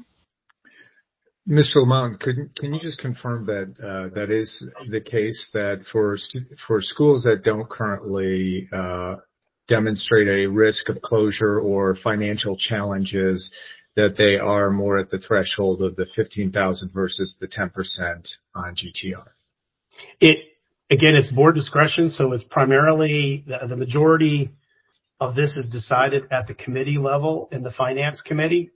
Mr. Lamont, can you just confirm that that is the case, that for schools that don't currently demonstrate a risk of closure or financial challenges, that they are more at the threshold of the 15,000 versus the 10% on GTR? It's board discretion, so it's primarily the majority of this is decided at the committee level in the finance committee.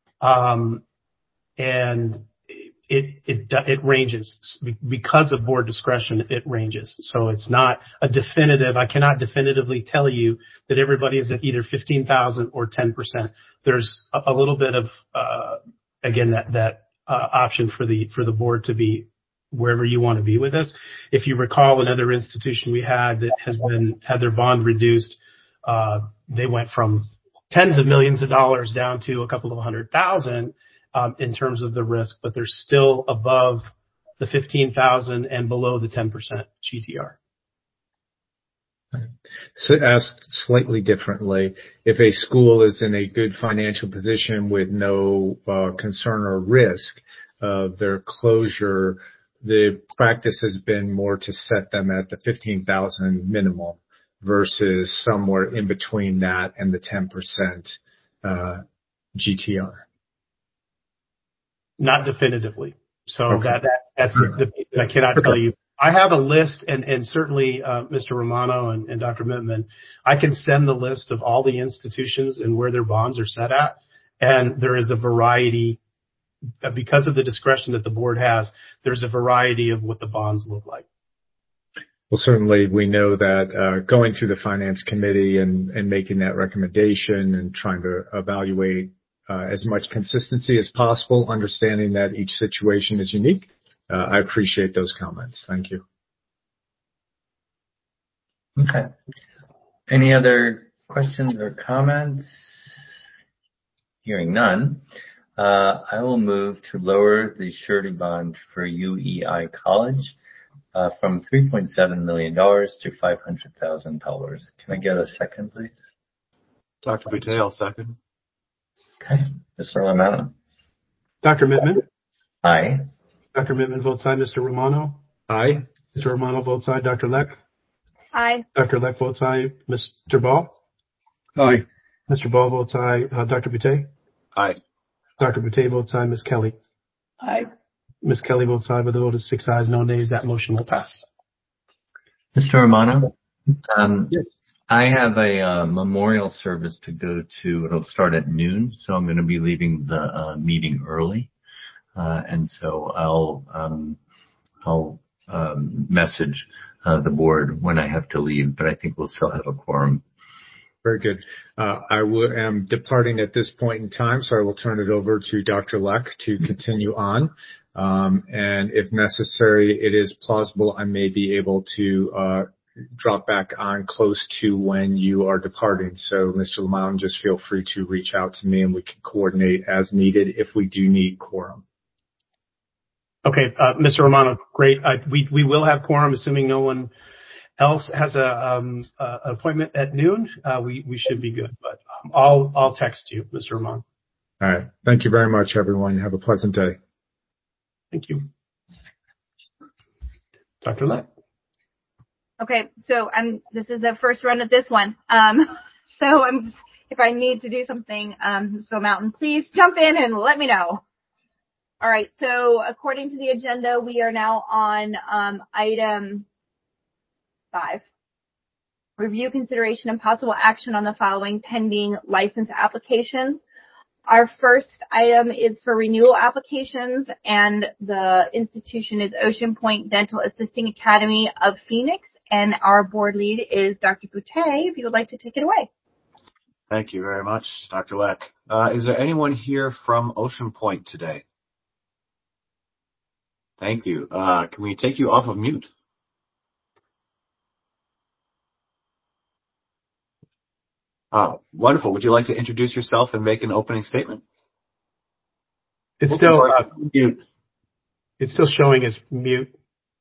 And it ranges because of board discretion. It ranges. So it's not a definitive. I cannot definitively tell you that everybody is at either 15,000 or 10%. There's a little bit of, again, that option for the board to be wherever you want to be with this. If you recall, another institution we had that had their bond reduced, they went from tens of millions of dollars down to a couple of 100,000 in terms of the risk, but they're still above the 15,000 and below the 10% GTR. So asked slightly differently, if a school is in a good financial position with no concern or risk of their closure, the practice has been more to set them at the 15,000 minimum versus somewhere in between that and the 10% GTR. Not definitively. So Okay. that's the piece that I cannot tell you. I have a list, and certainly Mr. Romano and Dr. Mittman, I can send the list of all the institutions and where their bonds are set at, and there is a variety, because of the discretion that the board has, there's a variety of what the bonds look like. Well, certainly we know that going through the finance committee and making that recommendation and trying to evaluate as much consistency as possible, understanding that each situation is unique. I appreciate those comments. Thank you. Okay. Any other questions or comments? Hearing none, I will move to lower the surety bond for UEI College from $3.7 million to $500,000. Can I get a second, please? Dr. Boutte, I'll second. Okay. Mr. Romano? Dr. Mittman? Aye. Dr. Mittman votes aye. Mr. Romano? Aye. Mr. Romano votes aye. Dr. Leck? Aye. Dr. Leck votes aye. Mr. Ball? Aye. Mr. Ball votes aye. Dr. Boutte? Aye. Dr. Boutte votes aye. Ms. Kelly? Aye. Ms. Kelly votes aye with a vote of 6 ayes, no nays. That motion will pass. Mr. Romano? Yes. I have a memorial service to go to. It'll start at noon, so I'm going to be leaving the meeting early, and so I'll message the board when I have to leave. But I think we'll still have a quorum. Very good. I am departing at this point in time, so I will turn it over to Dr. Leck to continue on. And if necessary, it is plausible I may be able to drop back on close to when you are departing. So, Mr. Lamont, just feel free to reach out to me and we can coordinate as needed if we do need quorum. Okay, Mr. Romano, great. We will have quorum, assuming no one else has an appointment at noon. We should be good, but I'll text you, Mr. Romano. All right. Thank you very much, everyone. Have a pleasant day. Thank you. Dr. Leck. Okay, so this is the first run at this one. If I need to do something, so Mountain, please jump in and let me know. All right, so according to the agenda, we are now on item 5. Review, consideration, and possible action on the following pending license applications. Our first item is for renewal applications, and the institution is Ocean Point Dental Assisting Academy of Phoenix, and our board lead is Dr. Boutte, if you would like to take it away. Thank you very much, Dr. Leck. Is there anyone here from Ocean Point today? Thank you. Can we take you off of mute? Wonderful. Would you like to introduce yourself and make an opening statement? It's still mute. It's still showing as mute.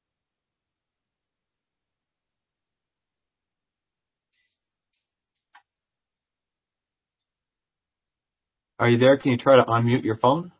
Are you there? Can you try to unmute your phone?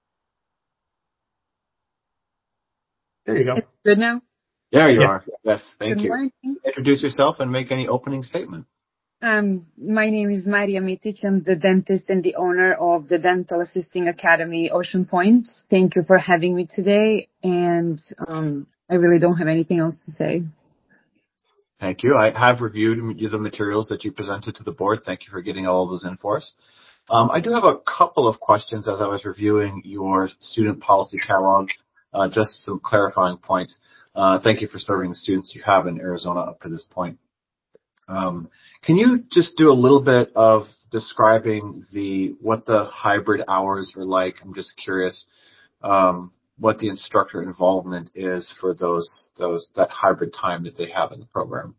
There you go. It's good now? There you are. Yes, thank you. Good morning. Introduce yourself and make any opening statement. My name is Maria Mitic. I'm the dentist and the owner of the Dental Assisting Academy, Ocean Point. Thank you for having me today, and I really don't have anything else to say. Thank you. I have reviewed the materials that you presented to the board. Thank you for getting all of those in for us. I do have a couple of questions as I was reviewing your student policy catalog, just some clarifying points. Thank you for serving the students you have in Arizona up to this point. Can you just do a little bit of describing what the hybrid hours are like? I'm just curious what the instructor involvement is for that hybrid time that they have in the program.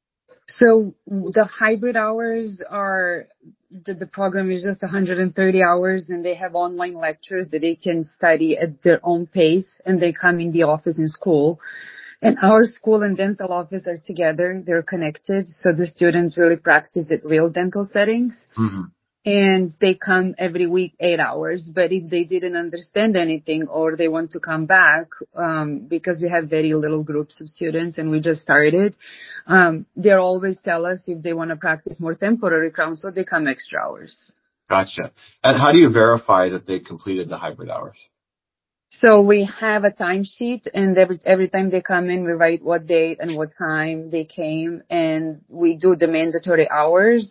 So the hybrid hours are, the program is just 130 hours, and they have online lectures that they can study at their own pace, and they come in the office in school. And our school and dental office are together. They're connected. So the students really practice at real dental settings. Mm-hmm. And they come every week, 8 hours. But if they didn't understand anything or they want to come back, because we have very little groups of students and we just started, they'll always tell us if they want to practice more temporary crowns, so they come extra hours. Gotcha. And how do you verify that they completed the hybrid hours? So we have a timesheet, and every time they come in, we write what date and what time they came, and we do the mandatory hours.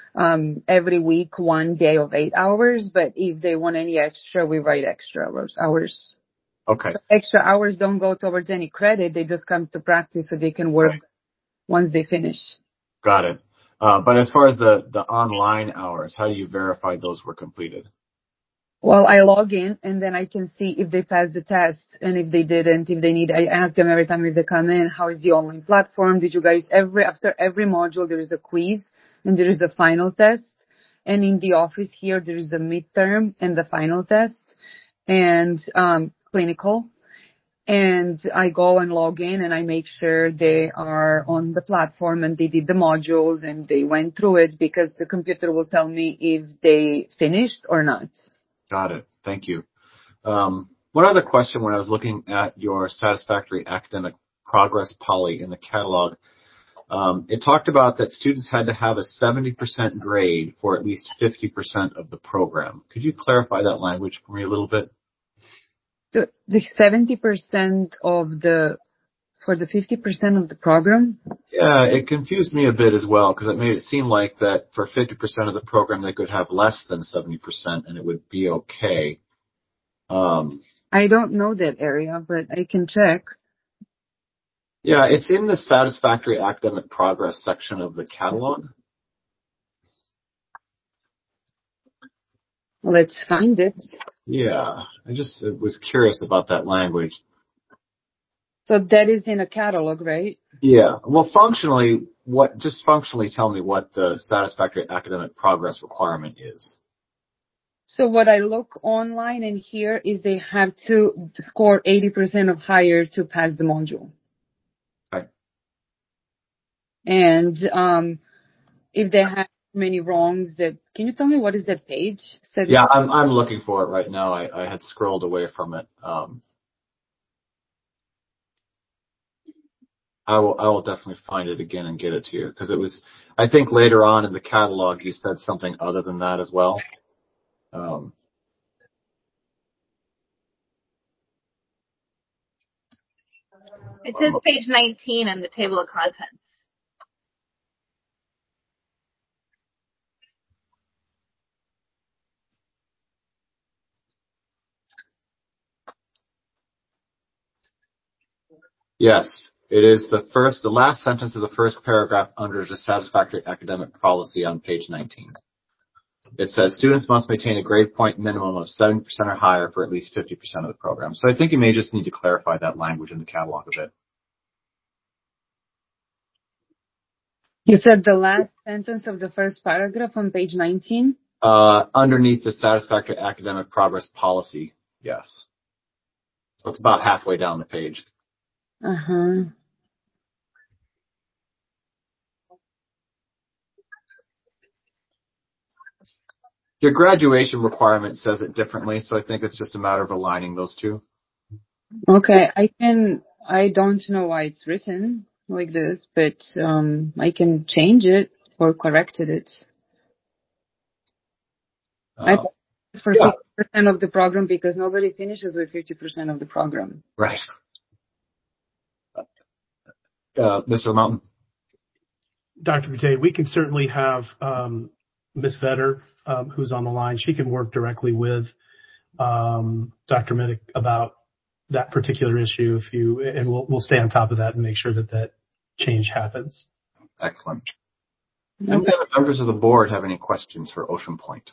Every week, 1 day of 8 hours, but if they want any extra, we write extra hours. Okay. So extra hours don't go towards any credit. They just come to practice so they can work once they finish. Got it. But as far as the online hours, how do you verify those were completed? Well, I log in and then I can see if they passed the test, and if they didn't, if they need, I ask them every time if they come in, how is the online platform? Did you guys after every module, there is a quiz and there is a final test. And in the office here, there is a midterm and the final test and, clinical. And I go and log in and I make sure they are on the platform and they did the modules and they went through it, because the computer will tell me if they finished or not. Got it. Thank you. One other question when I was looking at your satisfactory academic progress poly in the catalog, it talked about that students had to have a 70% grade for at least 50% of the program. Could you clarify that language for me a little bit? The 70% for the 50% of the program? Yeah, it confused me a bit as well, because it made it seem like that for 50% of the program, they could have less than 70% and it would be okay. I don't know that area, but I can check. Yeah, it's in the satisfactory academic progress section of the catalog. Let's find it. Yeah, I just was curious about that language. So that is in a catalog, right? Yeah. Well, functionally tell me what the satisfactory academic progress requirement is. So what I look online and here is they have to score 80% or higher to pass the module. Okay. And if they have many wrongs, can you tell me what is that page? Yeah, I'm looking for it right now. I had scrolled away from it. I will definitely find it again and get it to you, because it was, I think later on in the catalog you said something other than that as well. It says page 19 in the table of contents. Yes, it is the last sentence of the first paragraph under the satisfactory academic policy on page 19. It says students must maintain a grade point minimum of 70% or higher for at least 50% of the program. So I think you may just need to clarify that language in the catalog a bit. You said the last sentence of the first paragraph on page 19? Underneath the satisfactory academic progress policy. Yes. So it's about halfway down the page. Uh-huh. Your graduation requirement says it differently, so I think it's just a matter of aligning those two. Okay, I don't know why it's written like this, but I can change it or corrected it. I thought it's for 50% of the program because nobody finishes with 50% of the program. Right. Mr. Mountain. Dr. Boutte, we can certainly have Ms. Vetter, who's on the line. She can work directly with Dr. Middick about that particular issue and we'll stay on top of that and make sure that change happens. Excellent. Okay. Any other members of the board have any questions for Ocean Point?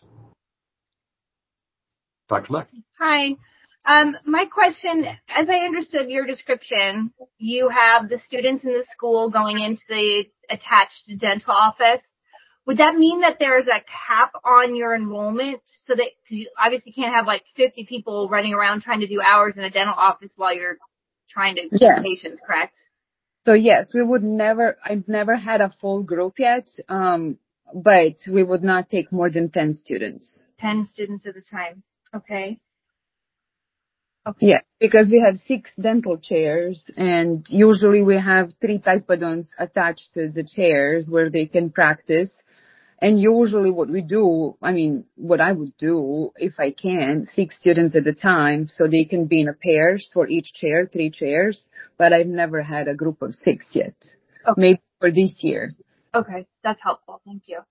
Dr. Leck. Hi. My question, as I understood your description, you have the students in the school going into the attached dental office. Would that mean that there's a cap on your enrollment so that you obviously can't have like 50 people running around trying to do hours in a dental office while you're trying to see patients, correct? So yes, I've never had a full group yet, but we would not take more than 10 students. 10 students at a time. Okay. Yeah, because we have 6 dental chairs and usually we have 3 typodonts attached to the chairs where they can practice. And usually what I would do if I can, 6 students at a time so they can be in a pairs for each chair, 3 chairs, but I've never had a group of 6 yet. Okay. Maybe for this year. Okay, that's helpful. Thank you.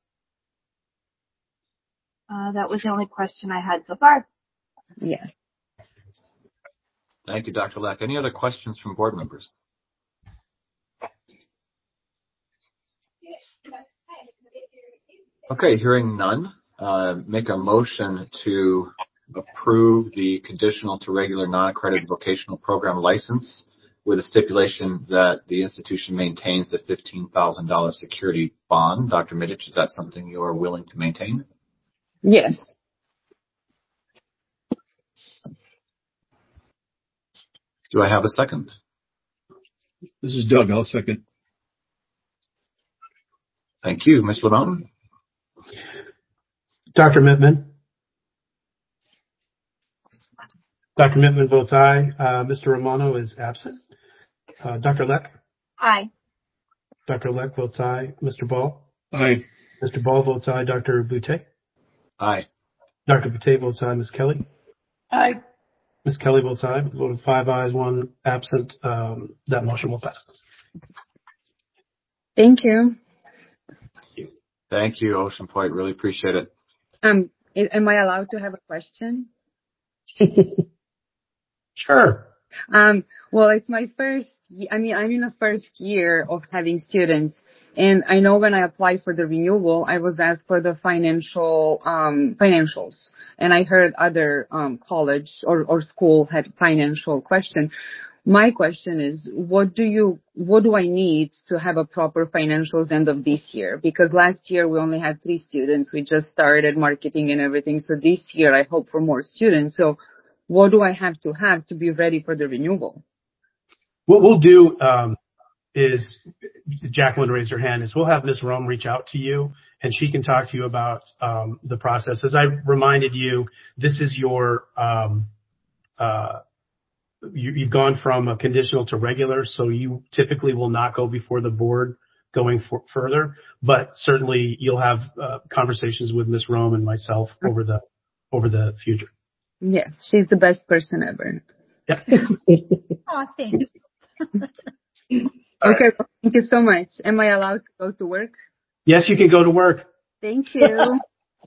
That was the only question I had so far. Yes. Thank you, Dr. Leck. Any other questions from board members? Okay, hearing none, make a motion to approve the conditional to regular non-accredited vocational program license with a stipulation that the institution maintains a $15,000 security bond. Dr. Middick, is that something you are willing to maintain? Yes. Do I have a second? This is Doug. I'll second. Thank you. Ms. LeMountain? Dr. Mittman? Dr. Mittman votes aye. Mr. Romano is absent. Dr. Leck? Aye. Dr. Leck votes aye. Mr. Ball? Aye. Mr. Ball votes aye. Dr. Boutte? Aye. Dr. Boutte votes aye. Ms. Kelly? Aye. Ms. Kelly votes aye. Vote of 5 ayes, 1 absent. That motion will pass. Thank you. Thank you, Ocean Point. Really appreciate it. Am I allowed to have a question? Sure. Well, it's my I'm in the first year of having students, and I know when I applied for the renewal, I was asked for the financials, and I heard other college or school had financial question. My question is, what do I need to have a proper financials end of this year? Because last year we only had 3 students. We just started marketing and everything. So this year I hope for more students. So what do I have to be ready for the renewal? What we'll do is, Jacqueline raised her hand, is we'll have Ms. Rome reach out to you and she can talk to you about the process. As I reminded you, this is your you've gone from a conditional to regular, so you typically will not go before the board going further, but certainly you'll have conversations with Ms. Rome and myself over the future. Yes, she's the best person ever. Yeah. Oh, thanks. Okay, well, thank you so much. Am I allowed to go to work? Yes, you can go to work. Thank you.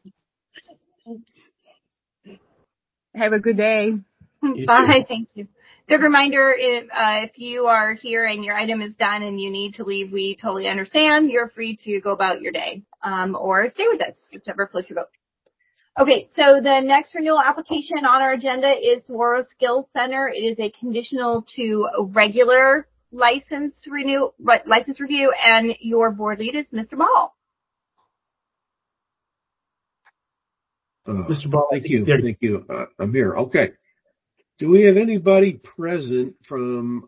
Have a good day. Bye. Thank you. Good reminder, if you are here and your item is done and you need to leave, we totally understand. You're free to go about your day or stay with us, whichever floats your boat. Okay, so the next renewal application on our agenda is Saguaro Skills Center. It is a conditional to regular license review, and your board lead is Mr. Ball. Mr. Ball. Thank you. Thank you. I'm here. Okay. Do we have anybody present from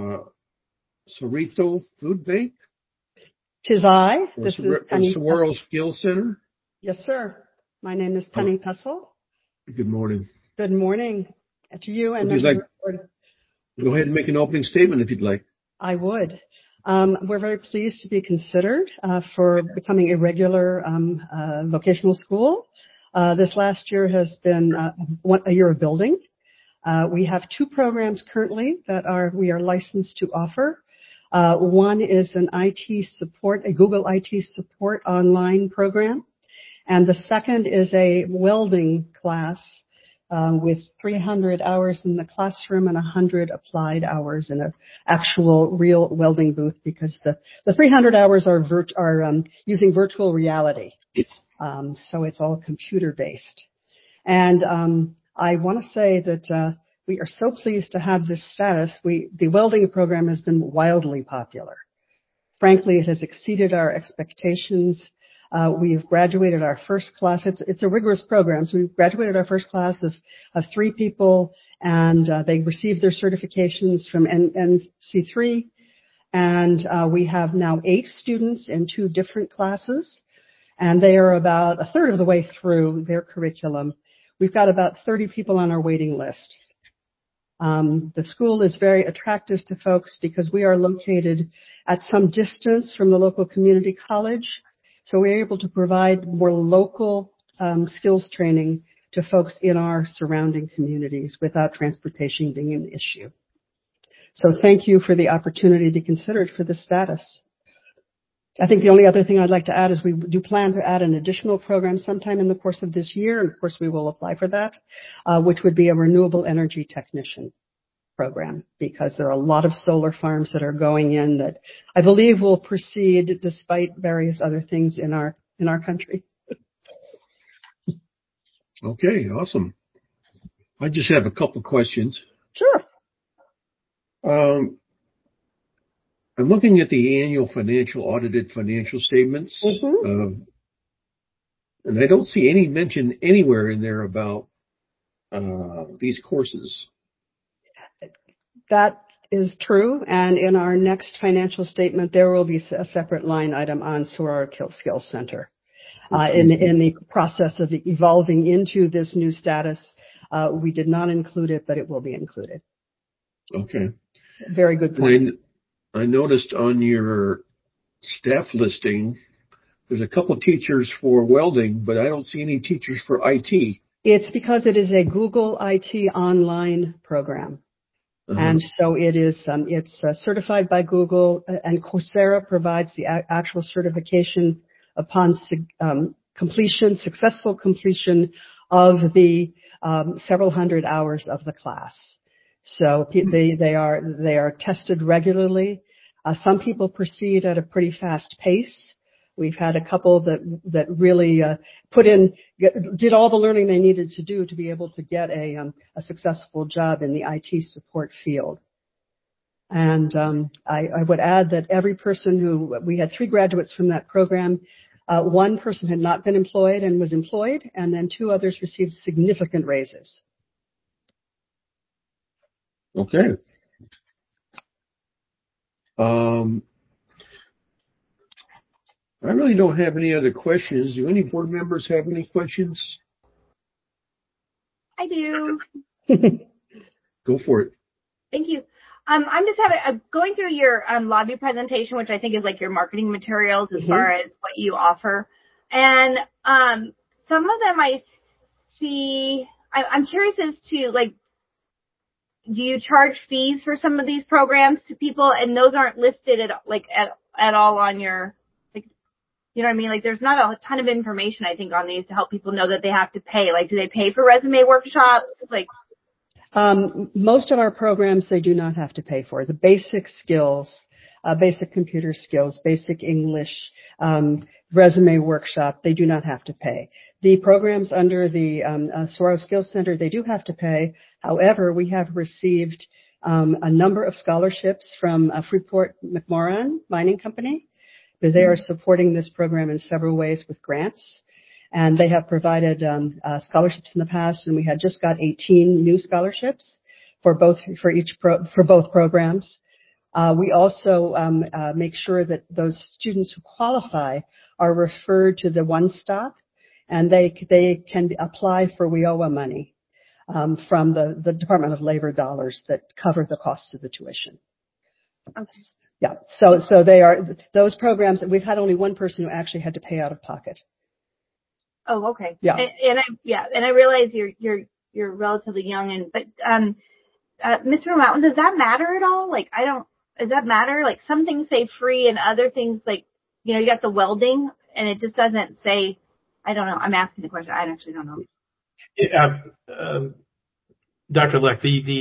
Cerrito Food Bank? Tis I. This is Penny. Saguaro Skills Center? Yes, sir. My name is Penny Pessel. Good morning. Good morning to you and Would you like, go ahead and make an opening statement if you'd like. I would. We're very pleased to be considered for becoming a regular vocational school. This last year has been a year of building. We have 2 programs currently that we are licensed to offer. One is an IT support, a Google IT support online program. And the second is a welding class with 300 hours in the classroom and 100 applied hours in an actual real welding booth, because the 300 hours are using virtual reality. So it's all computer based. And I want to say that we are so pleased to have this status. The welding program has been wildly popular. Frankly, it has exceeded our expectations. We've graduated our first class. It's a rigorous program. So we've graduated our first class of 3 people, and they received their certifications from NC3. And we have now 8 students in 2 different classes, and they are about a third of the way through their curriculum. We've got about 30 people on our waiting list. The school is very attractive to folks because we are located at some distance from the local community college. So we're able to provide more local skills training to folks in our surrounding communities without transportation being an issue. So thank you for the opportunity to be considered for this status. I think the only other thing I'd like to add is we do plan to add an additional program sometime in the course of this year, and of course we will apply for that, which would be a renewable energy technician program, because there are a lot of solar farms that are going in that I believe will proceed despite various other things in our country. Okay, awesome. I just have a couple questions. Sure. I'm looking at the annual audited financial statements, Mm-hmm. And I don't see any mention anywhere in there about these courses. That is true, and in our next financial statement, there will be a separate line item on Saguaro Skills Center. In the process of evolving into this new status, we did not include it, but it will be included. Okay. Very good point. I noticed on your staff listing, there's a couple teachers for welding, but I don't see any teachers for IT. It's because it is a Google IT online program. Uh-huh. And so it's certified by Google, and Coursera provides the actual certification upon successful completion of the several hundred hours of the class. So they are tested regularly. Some people proceed at a pretty fast pace. We've had a couple that really did all the learning they needed to do to be able to get a successful job in the IT support field. And I would add that every person we had 3 graduates from that program. 1 person had not been employed and was employed, and then 2 others received significant raises. Okay. I really don't have any other questions. Do any board members have any questions? I do. Go for it. Thank you. I'm just going through your lobby presentation, which I think is like your marketing materials as far as what you offer. And some of them I see, I'm curious as to, like, do you charge fees for some of these programs to people? And those aren't listed at all on your, like, you know what I mean? Like, there's not a ton of information, I think, on these to help people know that they have to pay. Like, do they pay for resume workshops? Like, most of our programs, they do not have to pay for. The basic skills, basic computer skills, basic English, resume workshop, they do not have to pay. The programs under the Saguaro Skills Center, they do have to pay. However, we have received a number of scholarships from Freeport McMoran Mining Company. They are supporting this program in several ways with grants. And they have provided scholarships in the past, and we had just got 18 new scholarships for both programs. We also make sure that those students who qualify are referred to the One Stop, and they can apply for WIOA money from the Department of Labor dollars that cover the costs of the tuition. Okay. Yeah. So they are those programs. We've had only one person who actually had to pay out of pocket. Oh, okay. Yeah. And I realize you're relatively young, but Mr. Mountain, does that matter at all? Like, does that matter? Like, some things say free and other things, like, you got the welding and it just doesn't say, I don't know. I'm asking the question. I actually don't know. Dr. Leck,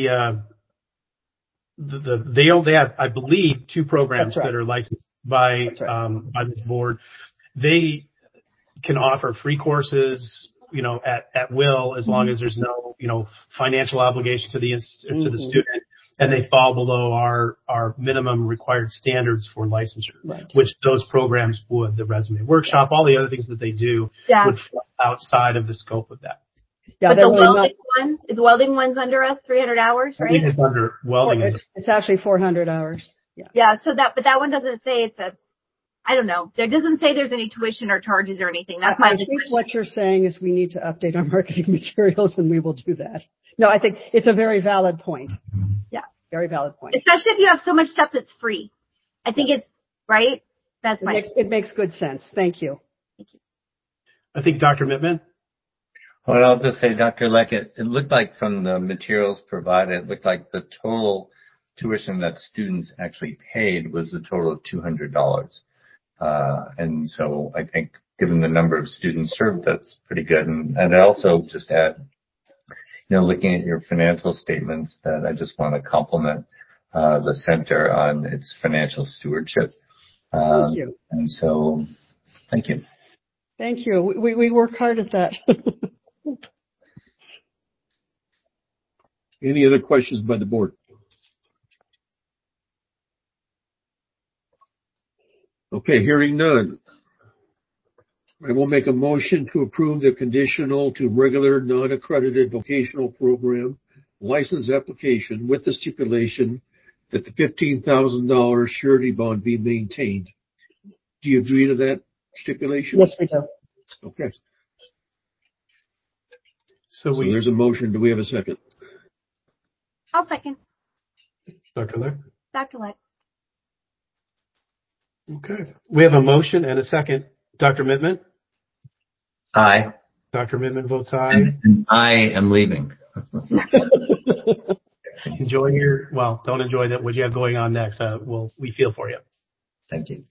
they only have, I believe, 2 programs that are licensed by this board. They can offer free courses, at will, as long as there's no, financial obligation to the student, and they fall below our minimum required standards for licensure, which those programs would. The resume workshop, all the other things that they do would fall outside of the scope of that. Yeah, but the welding one's under us, 300 hours, right? It's under welding. It's actually 400 hours. Yeah. Yeah. So but that one doesn't say I don't know. There doesn't say there's any tuition or charges or anything. That's my question. I think what you're saying is we need to update our marketing materials, and we will do that. No, I think it's a very valid point. Yeah. Very valid point. Especially if you have so much stuff that's free. I think it's right. That's it makes good sense. Thank you. Thank you. I think Dr. Mittman. Well, I'll just say, Dr. Leck, it looked like from the materials provided, it looked like the total tuition that students actually paid was a total of $200. And so I think given the number of students served, that's pretty good. And I also just add, looking at your financial statements, that I just want to compliment the center on its financial stewardship. Thank you. And so, thank you. Thank you. We work hard at that. Any other questions by the board? Okay, hearing none. I will make a motion to approve the conditional to regular non-accredited vocational program license application with the stipulation that the $15,000 surety bond be maintained. Do you agree to that stipulation? Yes, we do. Okay. So there's a motion. Do we have a second? I'll second. Dr. Leck? Dr. Leck. Okay. We have a motion and a second. Dr. Mittman? Aye. Dr. Mittman votes aye. And I am leaving. Don't enjoy that. What you have going on next? We feel for you. Thank you.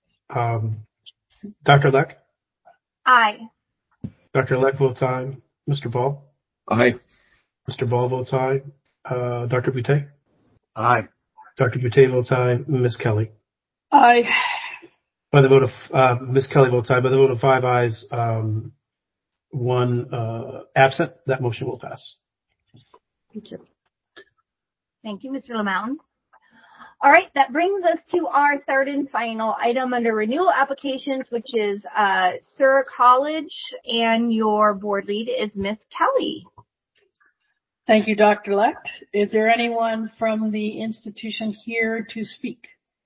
Dr. Leck? Aye. Dr. Leck votes aye. Mr. Ball? Aye. Mr. Ball votes aye. Dr. Boutte? Aye. Dr. Boutte votes aye. Ms. Kelly? Aye. By the vote of Ms. Kelly votes aye. By the vote of 5 ayes, 1 absent, that motion will pass. Thank you. Thank you, Mr. LeMountain. All right, that brings us to our third and final item under renewal applications, which is Sura College, and your board lead is Ms. Kelly. Thank you, Dr. Leck. Is there anyone from the institution here to speak?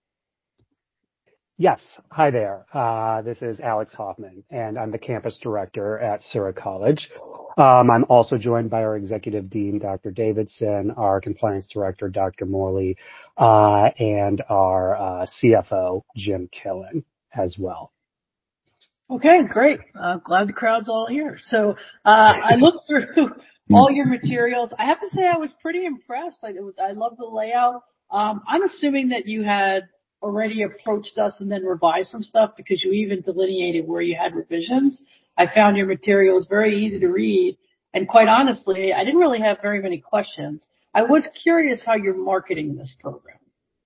Yes. Hi there. This is Alex Hoffman, and I'm the campus director at Sura College. I'm also joined by our executive dean, Dr. Davidson, our compliance director, Dr. Morley, and our CFO, Jim Killen, as well. Okay, great. Glad the crowd's all here. So I looked through all your materials. I have to say I was pretty impressed. I love the layout. I'm assuming that you had already approached us and then revised some stuff, because you even delineated where you had revisions. I found your materials very easy to read, and quite honestly, I didn't really have very many questions. I was curious how you're marketing this program.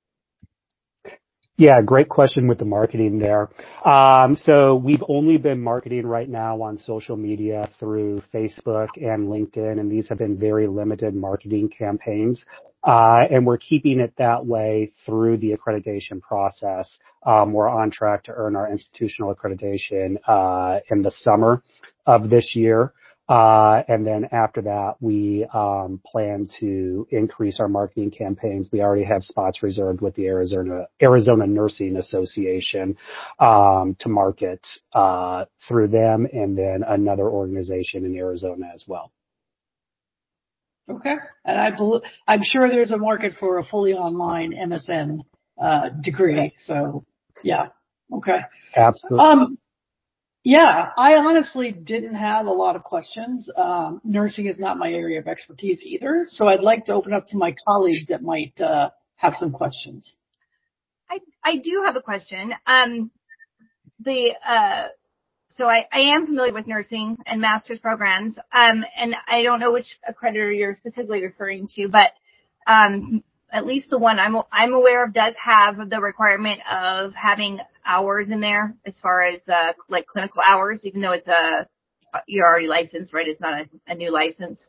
Yeah, great question with the marketing there. So we've only been marketing right now on social media through Facebook and LinkedIn, and these have been very limited marketing campaigns. And we're keeping it that way through the accreditation process. We're on track to earn our institutional accreditation in the summer of this year. And then after that, we plan to increase our marketing campaigns. We already have spots reserved with the Arizona Nursing Association to market through them, and then another organization in Arizona as well. Okay. And I'm sure there's a market for a fully online MSN degree. So, yeah. Okay. Absolutely. Yeah, I honestly didn't have a lot of questions. Nursing is not my area of expertise either, so I'd like to open up to my colleagues that might have some questions. I do have a question. So I am familiar with nursing and master's programs, and I don't know which accreditor you're specifically referring to, but at least the one I'm aware of does have the requirement of having hours in there as far as like clinical hours, even though you're already licensed, right? It's not a new license.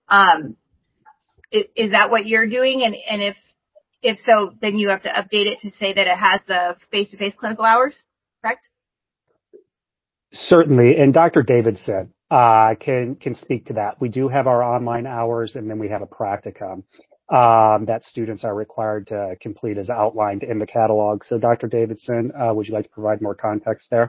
Is that what you're doing? And if so, then you have to update it to say that it has the face-to-face clinical hours, correct? Certainly, and Dr. Davidson can speak to that. We do have our online hours, and then we have a practicum that students are required to complete as outlined in the catalog. So, Dr. Davidson, would you like to provide more context there?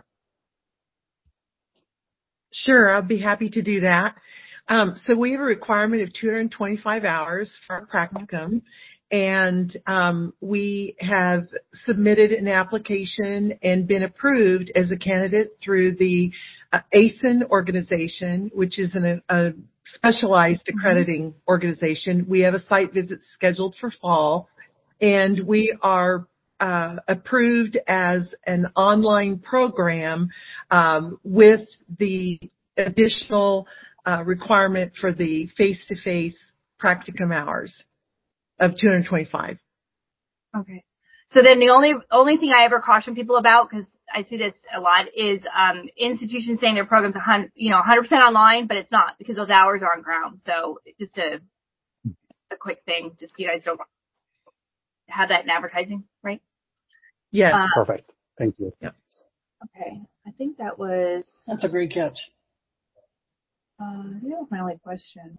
Sure, I'll be happy to do that. So we have a requirement of 225 hours for our practicum, and we have submitted an application and been approved as a candidate through the ASIN organization, which is a specialized accrediting organization. We have a site visit scheduled for fall, and we are approved as an online program with the additional requirement for the face-to-face practicum hours of 225. Okay. So then the only thing I ever caution people about, because I see this a lot, is institutions saying their program's 100% online, but it's not, because those hours are on ground. So just a quick thing, just so you guys don't have that in advertising, right? Yeah. Perfect. Thank you. Yeah. Okay. I think that's a great catch. That was my only question.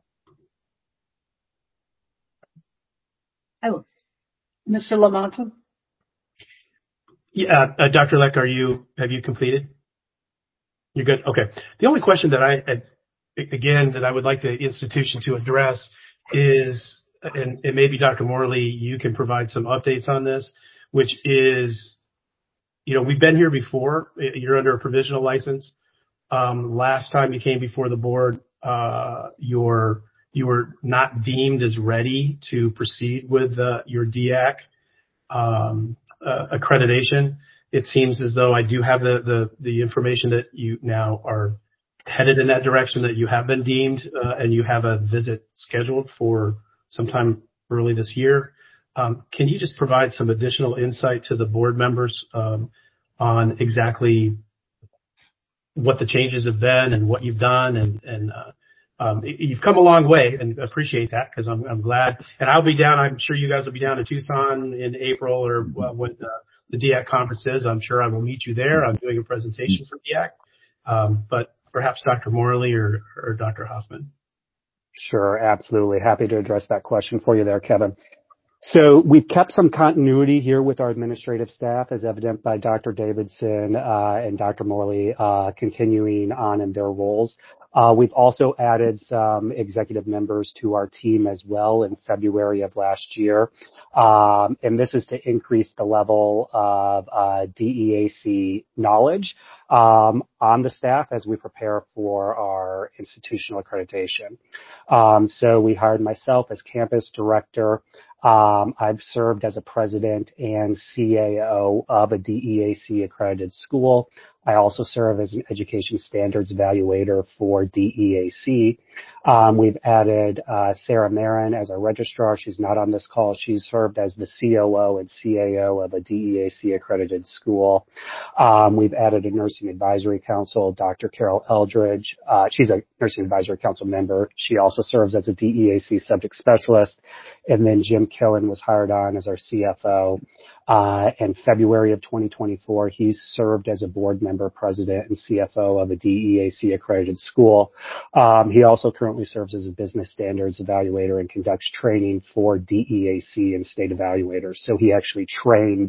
Oh, Mr. Lamonta? Yeah, Dr. Leck, have you completed? You're good? Okay. The only question that I would like the institution to address is, and maybe Dr. Morley, you can provide some updates on this, which is, we've been here before. You're under a provisional license. Last time you came before the board, you were not deemed as ready to proceed with your DEAC accreditation. It seems as though I do have the information that you now are headed in that direction, that you have been deemed, and you have a visit scheduled for sometime early this year. Can you just provide some additional insight to the board members on exactly what the changes have been and what you've done, and you've come a long way, and appreciate that, because I'm glad. And I'll be down. I'm sure you guys will be down in Tucson in April, or when the DEAC conference is. I'm sure I will meet you there. I'm doing a presentation for DEAC, but perhaps Dr. Morley or Dr. Hoffman. Sure, absolutely. Happy to address that question for you there, Kevin. So we've kept some continuity here with our administrative staff, as evident by Dr. Davidson and Dr. Morley continuing on in their roles. We've also added some executive members to our team as well in February of last year. And this is to increase the level of DEAC knowledge on the staff as we prepare for our institutional accreditation. So we hired myself as campus director. I've served as a president and CAO of a DEAC accredited school. I also serve as an education standards evaluator for DEAC. We've added Sarah Marin as our registrar. She's not on this call. She's served as the COO and CAO of a DEAC accredited school. We've added a nursing advisory council, Dr. Carol Eldridge. She's a nursing advisory council member. She also serves as a DEAC subject specialist. And then Jim Killen was hired on as our CFO. In February of 2024, he's served as a board member, president, and CFO of a DEAC accredited school. He also currently serves as a business standards evaluator and conducts training for DEAC and state evaluators. So he actually trained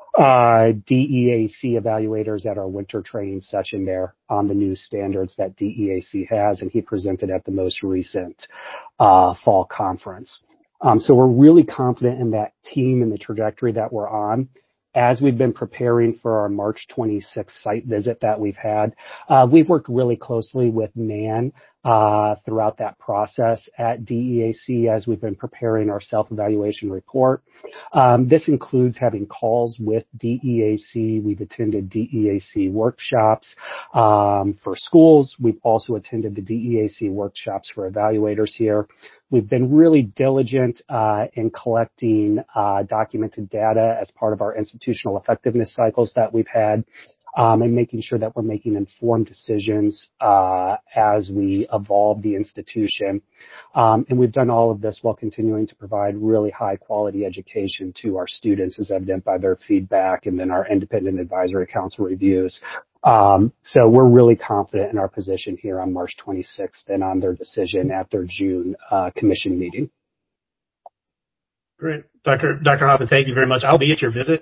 DEAC evaluators at our winter training session there on the new standards that DEAC has, and he presented at the most recent fall conference. So we're really confident in that team and the trajectory that we're on. As we've been preparing for our March 26th site visit that we've had, we've worked really closely with Nan throughout that process at DEAC as we've been preparing our self-evaluation report. This includes having calls with DEAC. We've attended DEAC workshops for schools. We've also attended the DEAC workshops for evaluators here. We've been really diligent in collecting documented data as part of our institutional effectiveness cycles that we've had, and making sure that we're making informed decisions as we evolve the institution. And we've done all of this while continuing to provide really high quality education to our students, as evident by their feedback and then our independent advisory council reviews. So we're really confident in our position here on March 26th and on their decision at their June commission meeting. Great. Dr. Hoffman, thank you very much. I'll be at your visit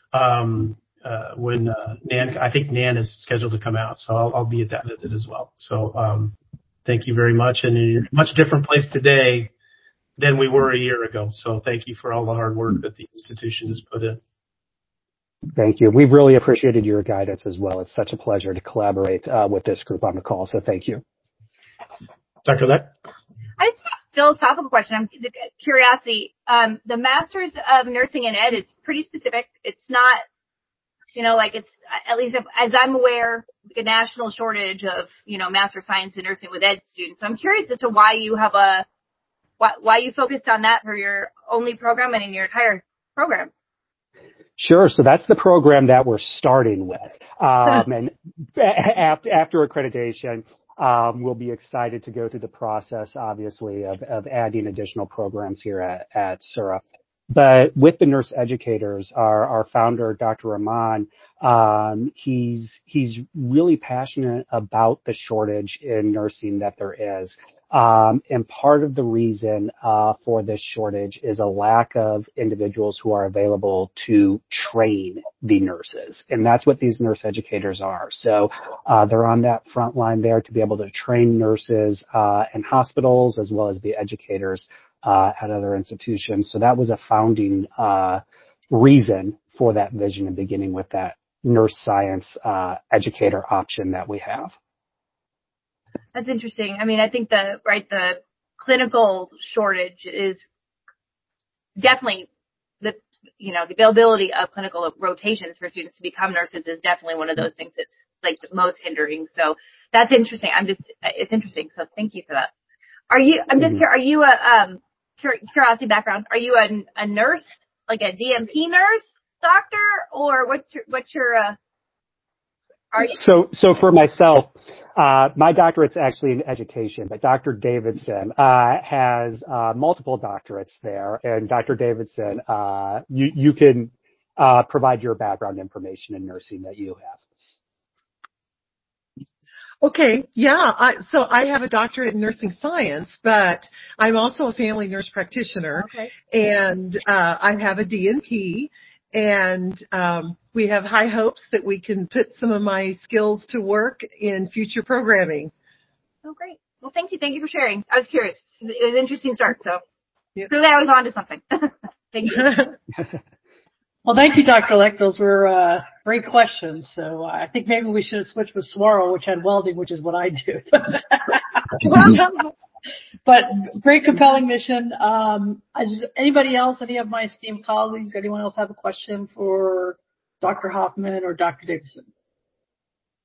when Nan, I think Nan is scheduled to come out, so I'll be at that visit as well. So thank you very much. And you're in a much different place today than we were a year ago. So thank you for all the hard work that the institution has put in. Thank you. We've really appreciated your guidance as well. It's such a pleasure to collaborate with this group on the call. So thank you. Dr. Leck? I just have a philosophical question. I'm curiosity. The Masters of Nursing and Ed is pretty specific. It's not, like it's, at least as I'm aware, a national shortage of, Master of Science in Nursing with Ed students. So I'm curious as to why you have why you focused on that for your only program and in your entire program. Sure. So that's the program that we're starting with. And after accreditation, we'll be excited to go through the process, obviously, of adding additional programs here at SURA. But with the nurse educators, our founder, Dr. Rahman, he's really passionate about the shortage in nursing that there is. And part of the reason for this shortage is a lack of individuals who are available to train the nurses. And that's what these nurse educators are. So they're on that front line there to be able to train nurses in hospitals as well as be educators at other institutions. So that was a founding reason for that vision and beginning with that nurse science educator option that we have. That's interesting. I mean, I think the clinical shortage is definitely the availability of clinical rotations for students to become nurses is definitely one of those things that's like the most hindering. So that's interesting. It's interesting. So thank you for that. I'm just here. Are you curiosity background? Are you a nurse, like a DNP nurse, doctor, or what's your are you? So for myself, my doctorate's actually in education, but Dr. Davidson has multiple doctorates there. And Dr. Davidson, you can provide your background information in nursing that you have. Okay, yeah. So I have a doctorate in nursing science, but I'm also a family nurse practitioner. Okay. And I have a DNP, and we have high hopes that we can put some of my skills to work in future programming. Oh, great. Well, thank you. Thank you for sharing. I was curious. It was an interesting start, so clearly I was on to something. Thank you. Well, thank you, Dr. Leck. Those were great questions. So I think maybe we should have switched with Swirl, which had welding, which is what I do. But great, compelling mission. Anybody else, any of my esteemed colleagues, anyone else have a question for Dr. Hoffman or Dr. Davidson?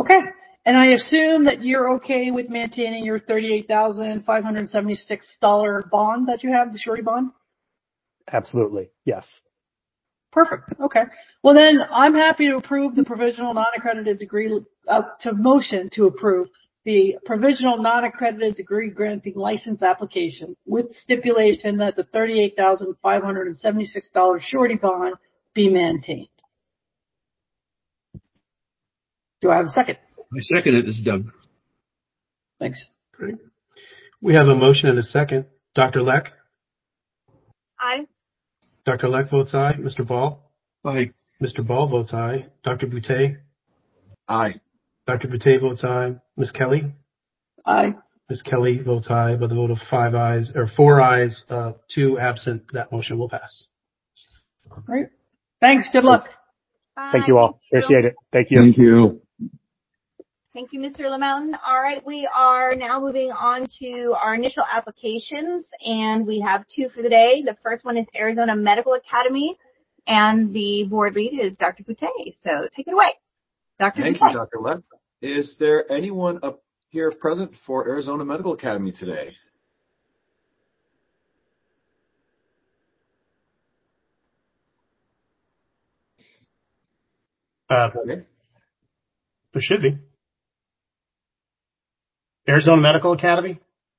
Okay. And I assume that you're okay with maintaining your $38,576 bond that you have, the surety bond? Absolutely. Yes. Perfect. Okay. Well, then I'm happy to approve the provisional non-accredited degree, motion to approve the provisional non-accredited degree granting license application with stipulation that the $38,576 surety bond be maintained. Do I have a second? I second it. This is Doug. Thanks. Great. We have a motion and a second. Dr. Leck? Aye. Dr. Leck votes aye. Mr. Ball? Aye. Mr. Ball votes aye. Dr. Boutte? Aye. Dr. Boutte votes aye. Ms. Kelly? Aye. Ms. Kelly votes aye by the vote of 4 ayes, 2 absent. That motion will pass. Great. Thanks. Good luck. Thank you all. Appreciate it. Thank you. Thank you. Thank you, Mr. LeMountain. All right, we are now moving on to our initial applications, and we have 2 for the day. The first one is Arizona Medical Academy, and the board lead is Dr. Boutte. So take it away. Dr. Thank Boutte. you, Dr. Leck. Is there anyone up here present for Arizona Medical Academy today? Okay. There should be. Arizona Medical Academy?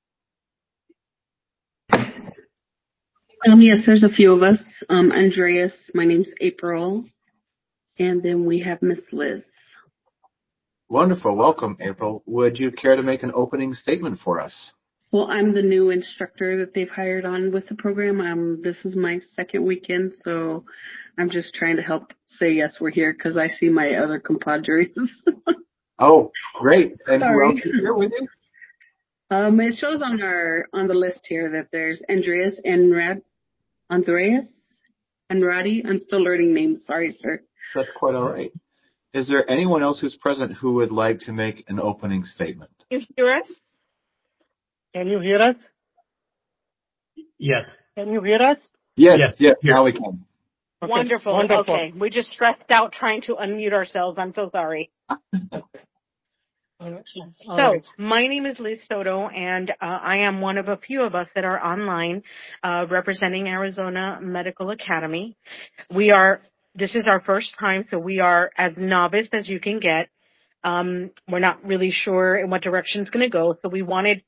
Yes, there's a few of us. Andreas, my name's April, and then we have Miss Liz. Wonderful. Welcome, April. Would you care to make an opening statement for us? Well, I'm the new instructor that they've hired on with the program. This is my second weekend, so I'm just trying to help say yes, we're here because I see my other compadres. Oh, great. And Sorry. who else is here with you? It shows on the list here that there's Andreas Andrade. I'm still learning names. Sorry, sir. That's quite all right. Is there anyone else who's present who would like to make an opening statement? Can you hear us? Can you hear us? Yes. Can you hear us? Yes. Now we can. Okay. Wonderful. Okay. We just stressed out trying to unmute ourselves. I'm so sorry. So, my name is Liz Soto, and I am one of a few of us that are online representing Arizona Medical Academy. This is our first time, so we are as novice as you can get. We're not really sure in what direction it's going to go, so we wanted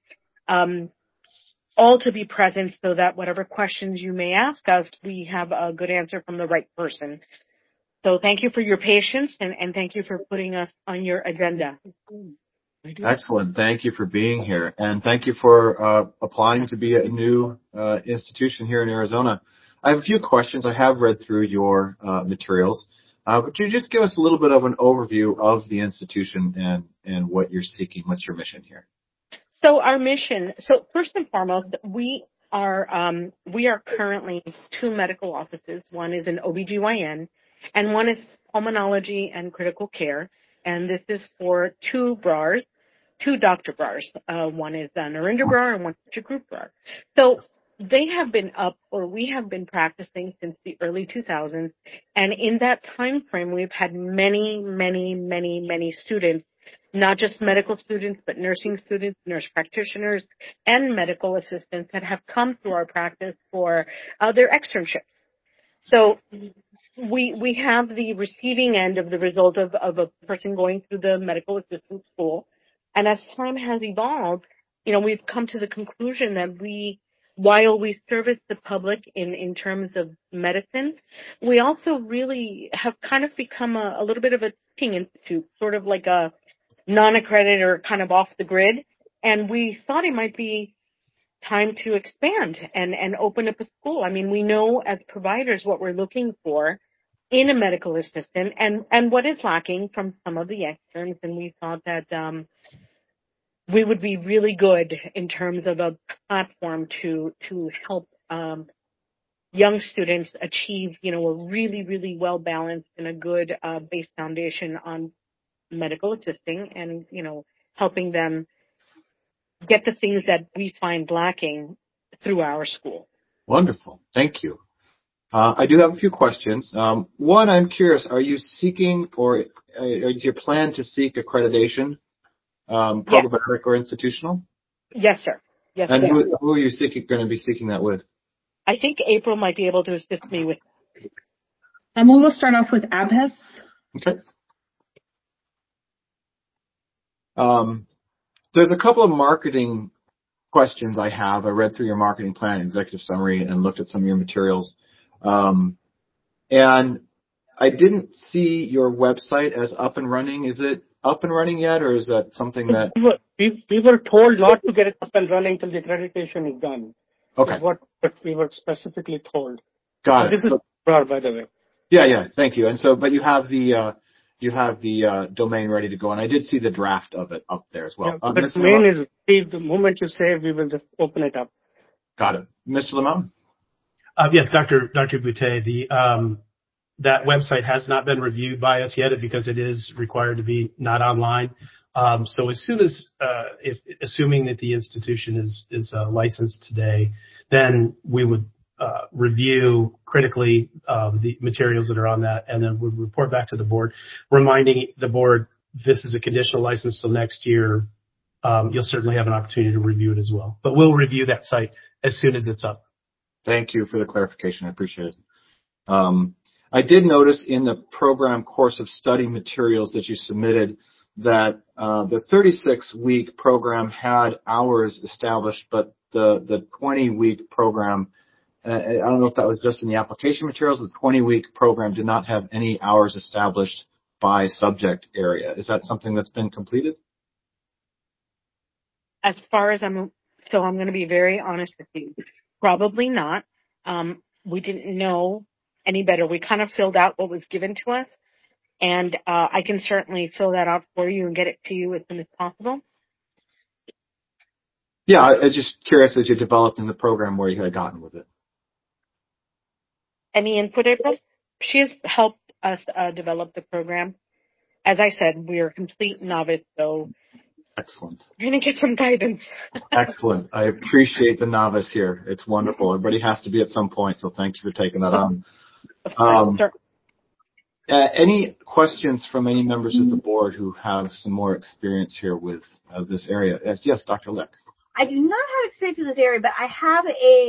all to be present so that whatever questions you may ask us, we have a good answer from the right person. So thank you for your patience, and thank you for putting us on your agenda. Excellent. Thank you for being here. And thank you for applying to be a new institution here in Arizona. I have a few questions. I have read through your materials. Could you just give us a little bit of an overview of the institution and what you're seeking? What's your mission here? So our mission, first and foremost, we are currently 2 medical offices. One is an OBGYN, and one is pulmonology and critical care. And this is for 2 Dr. Bras. One is Narinder Brar and one is Jagroop Brar. So they have been we have been practicing since the early 2000s. And in that time frame, we've had many, many, many, many students, not just medical students, but nursing students, nurse practitioners, and medical assistants that have come through our practice for their externships. So we have the receiving end of the result of a person going through the medical assistant school. And as time has evolved, we've come to the conclusion that while we service the public in terms of medicine, we also really have kind of become a little bit of a teaching institute, sort of like a non-accredited or kind of off the grid. And we thought it might be time to expand and open up a school. I mean, we know as providers what we're looking for in a medical assistant and what is lacking from some of the externs. And we thought that we would be really good in terms of a platform to help young students achieve, a really, really well balanced and a good base foundation on medical assisting and, helping them get the things that we find lacking through our school. Wonderful. Thank you. I do have a few questions. One, I'm curious, are you seeking or is your plan to seek accreditation, programmatic or institutional? Yes, sir. Yes, And sir. who are you going to be seeking that with? I think April might be able to assist me with. We'll start off with ABHES. Okay. There's a couple of marketing questions I have. I read through your marketing plan, executive summary, and looked at some of your materials. And I didn't see your website as up and running. Is it up and running yet, or is that something that... We were told not to get it up and running until the accreditation is done. Okay. Is what we were specifically told. Got it. This is by the way. Yeah. Thank you. And so, but you have the domain ready to go, and I did see the draft of it up there as well. Yeah, the domain is the moment you say, we will just open it up. Got it. Mr. Limon? Yes, Dr. Boutte, that website has not been reviewed by us yet because it is required to be not online. So as soon as, assuming that the institution is licensed today, then we would review critically the materials that are on that, and then we'll report back to the board, reminding the board this is a conditional license, so next year you'll certainly have an opportunity to review it as well. But we'll review that site as soon as it's up. Thank you for the clarification. I appreciate it. I did notice in the program course of study materials that you submitted that the 36-week program had hours established, but the 20-week program, I don't know if that was just in the application materials, the 20-week program did not have any hours established by subject area. Is that something that's been completed? As far as I'm going to be very honest with you. Probably not. We didn't know any better. We kind of filled out what was given to us, and I can certainly fill that out for you and get it to you as soon as possible. Yeah, I was just curious as you're developing the program where you had gotten with it. Any input, April? She has helped us develop the program. As I said, we are complete novice, so excellent. We're going to get some guidance. Excellent. I appreciate the novice here. It's wonderful. Everybody has to be at some point, so thank you for taking that on. Any questions from any members of the board who have some more experience here with this area? Yes, Dr. Lick. I do not have experience with this area, but I have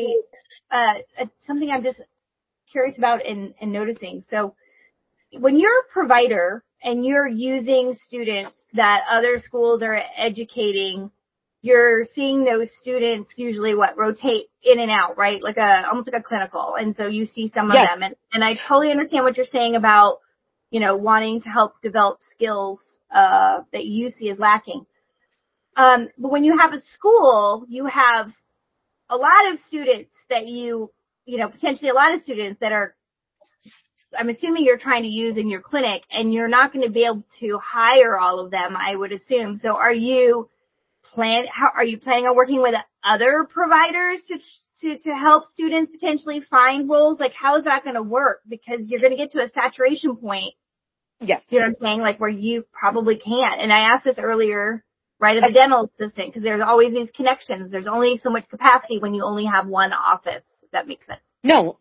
something I'm just curious about and noticing. So when you're a provider and you're using students that other schools are educating, you're seeing those students usually rotate in and out, right? Almost like a clinical. And so you see some of them. And I totally understand what you're saying about, wanting to help develop skills that you see as lacking. But when you have a school, you have a lot of students that potentially a lot of students that are, I'm assuming you're trying to use in your clinic, and you're not going to be able to hire all of them, I would assume. So are you planning on working with other providers to help students potentially find roles? How is that going to work? Because you're going to get to a saturation point. Yes. You know what I'm saying? Where you probably can't. And I asked this earlier, right, of the dental assistant, because there's always these connections. There's only so much capacity when you only have one office. If that makes sense. No.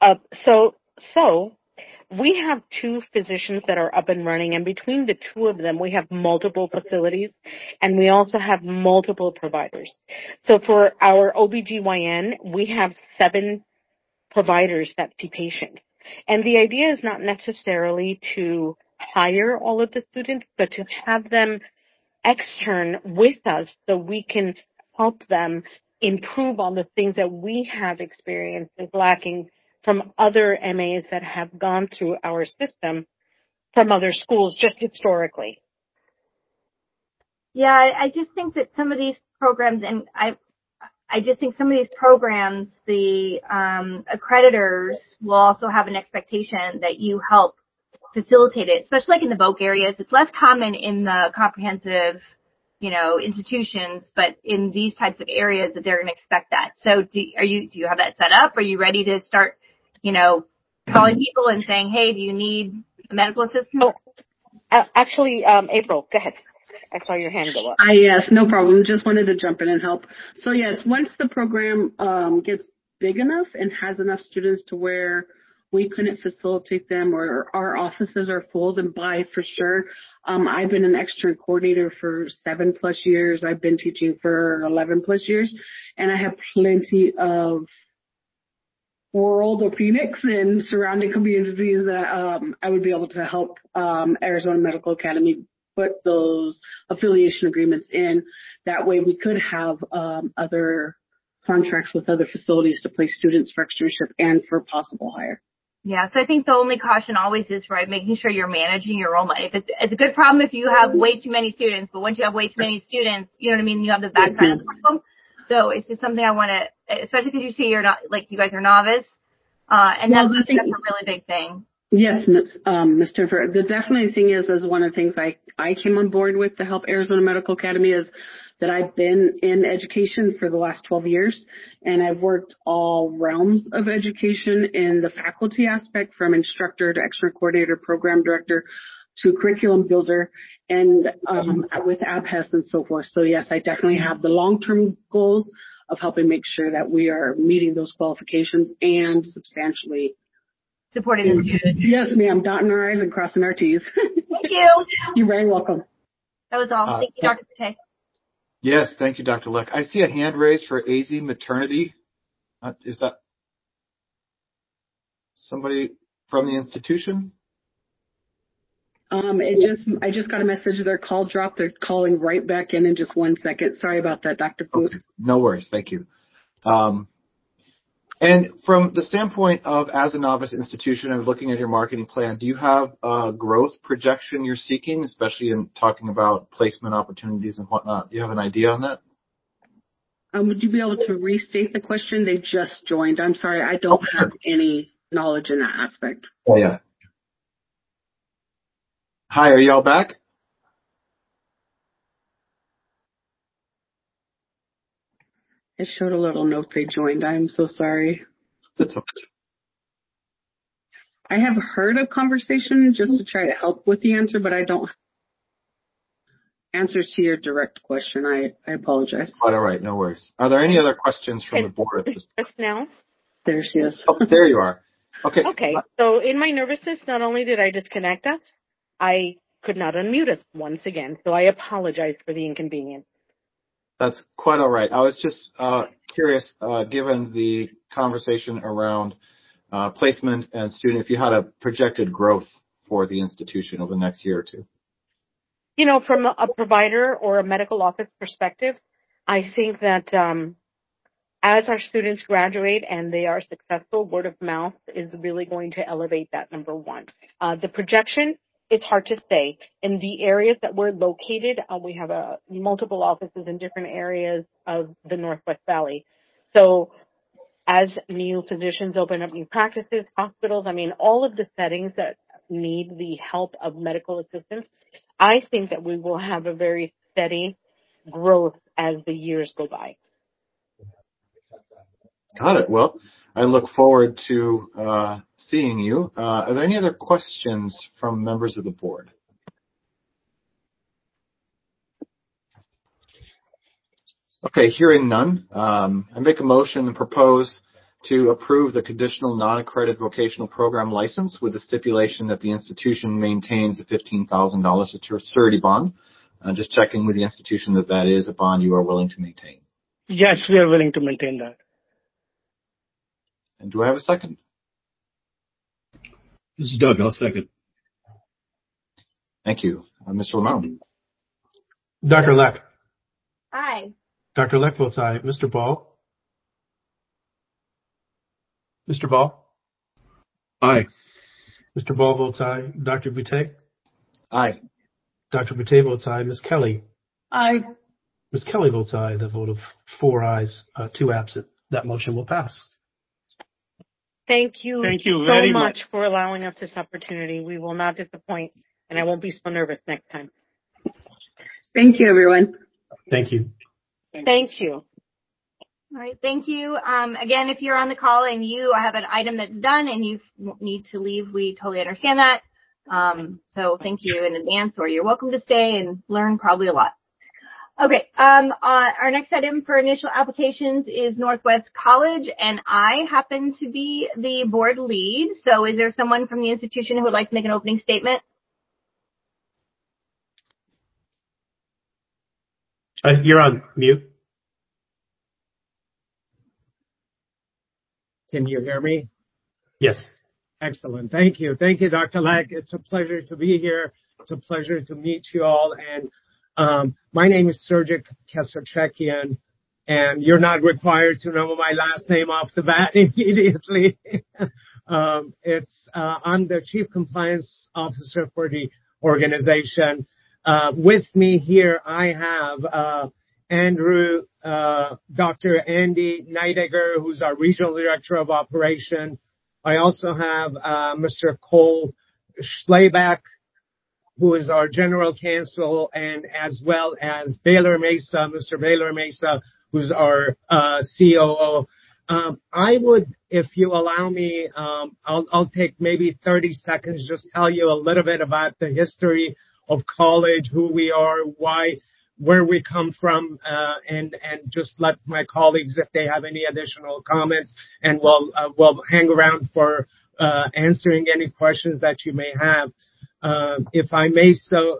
So we have 2 physicians that are up and running, and between the 2 of them, we have multiple facilities, and we also have multiple providers. So for our OBGYN, we have 7 providers that see patients. And the idea is not necessarily to hire all of the students, but to have them extern with us so we can help them improve on the things that we have experienced as lacking from other MAs that have gone through our system from other schools just historically. Yeah, I just think that some of these programs, and I just think some of these programs, the accreditors will also have an expectation that you help facilitate it, especially in the VOC areas. It's less common in the comprehensive, institutions, but in these types of areas that they're going to expect that. So do you have that set up? Are you ready to start, calling people and saying, hey, do you need a medical assistant? Oh, actually, April, go ahead. I saw your hand go up. Yes, no problem. Just wanted to jump in and help. So yes, once the program gets big enough and has enough students to where we couldn't facilitate them or our offices are full, then by for sure. I've been an extern coordinator for 7+ years. I've been teaching for 11+ years, and I have plenty of world of Phoenix and surrounding communities that I would be able to help Arizona Medical Academy put those affiliation agreements in. That way we could have other contracts with other facilities to place students for externship and for possible hire. Yeah, so I think the only caution always is, right, making sure you're managing your own money. It's a good problem if you have way too many students, but once you have way too many students, you know what I mean, you have the backside of the problem. So it's just something I want to, especially because you say you're not, like, you guys are novice, and that's a really big thing. Yes, Ms. Jennifer. The definitely thing is one of the things I came on board with to help Arizona Medical Academy is that I've been in education for the last 12 years, and I've worked all realms of education in the faculty aspect, from instructor to extra coordinator, program director, to curriculum builder, and with ABHES and so forth. So yes, I definitely have the long-term goals of helping make sure that we are meeting those qualifications and substantially supporting the students. Yes, ma'am. Dotting our I's and crossing our T's. Thank you. You're very welcome. That was all. Thank you, Dr. Pate. Yes, thank you, Dr. Leck. I see a hand raised for AZ Maternity. Is that somebody from the institution? I just got a message. Their call dropped. They're calling right back in just 1 second. Sorry about that, Dr. Booth. Okay. No worries. Thank you. And from the standpoint of, as a novice institution and looking at your marketing plan, do you have a growth projection you're seeking, especially in talking about placement opportunities and whatnot? Do you have an idea on that? Would you be able to restate the question? They just joined. I'm sorry. I don't have any knowledge in that aspect. Oh, yeah. Hi, are y'all back? It showed a little note they joined. I'm so sorry. That's okay. I have heard of conversation just to try to help with the answer, but I don't answers to your direct question. I apologize. Quite all right. No worries. Are there any other questions from the board at this point? Just now? There she is. Oh, there you are. Okay. Okay. So in my nervousness, not only did I disconnect us, I could not unmute us once again. So I apologize for the inconvenience. That's quite all right. I was just curious, given the conversation around placement and student, if you had a projected growth for the institution over the next year or two. You know, from a provider or a medical office perspective, I think that as our students graduate and they are successful, word of mouth is really going to elevate that, number one. The projection, it's hard to say. In the areas that we're located, we have multiple offices in different areas of the Northwest Valley. So as new physicians open up new practices, hospitals, I mean, all of the settings that need the help of medical assistance, I think that we will have a very steady growth as the years go by. Got it. Well, I look forward to seeing you. Are there any other questions from members of the board? Okay, hearing none, I make a motion and propose to approve the conditional non-accredited vocational program license with the stipulation that the institution maintains a $15,000 security bond. Just checking with the institution that is a bond you are willing to maintain. Yes, we are willing to maintain that. And do I have a second? This is Doug. I'll second. Thank you. Mr. Lamont. Dr. Leck. Aye. Dr. Leck votes aye. Mr. Ball? Mr. Ball? Aye. Mr. Ball votes aye. Dr. Boutte? Aye. Dr. Boutte votes aye. Ms. Kelly? Aye. Ms. Kelly votes aye. The vote of 4 ayes, 2 absent. That motion will pass. Thank you very much for allowing us this opportunity. We will not disappoint, and I won't be so nervous next time. Thank you, everyone. Thank you. Thank you. All right. Thank you. Again, if you're on the call and you have an item that's done and you need to leave, we totally understand that. So thank you in advance, or you're welcome to stay and learn probably a lot. Okay. Our next item for initial applications is Northwest College, and I happen to be the board lead. So is there someone from the institution who would like to make an opening statement? You're on mute. Can you hear me? Yes. Excellent. Thank you. Thank you, Dr. Leck. It's a pleasure to be here. It's a pleasure to meet you all. And my name is Sergej Keserchekian, and you're not required to know my last name off the bat immediately. I'm the Chief Compliance Officer for the organization. With me here, I have Andrew, Dr. Andy Neidegger, who's our Regional Director of Operation. I also have Mr. Cole Schlebeck, who is our General Counsel, and as well as Baylor Mesa, Mr. Baylor Mesa, who's our COO. I would, if you allow me, I'll take maybe 30 seconds, just tell you a little bit about the history of college, who we are, where we come from, and just let my colleagues, if they have any additional comments, and we'll hang around for answering any questions that you may have. If I may,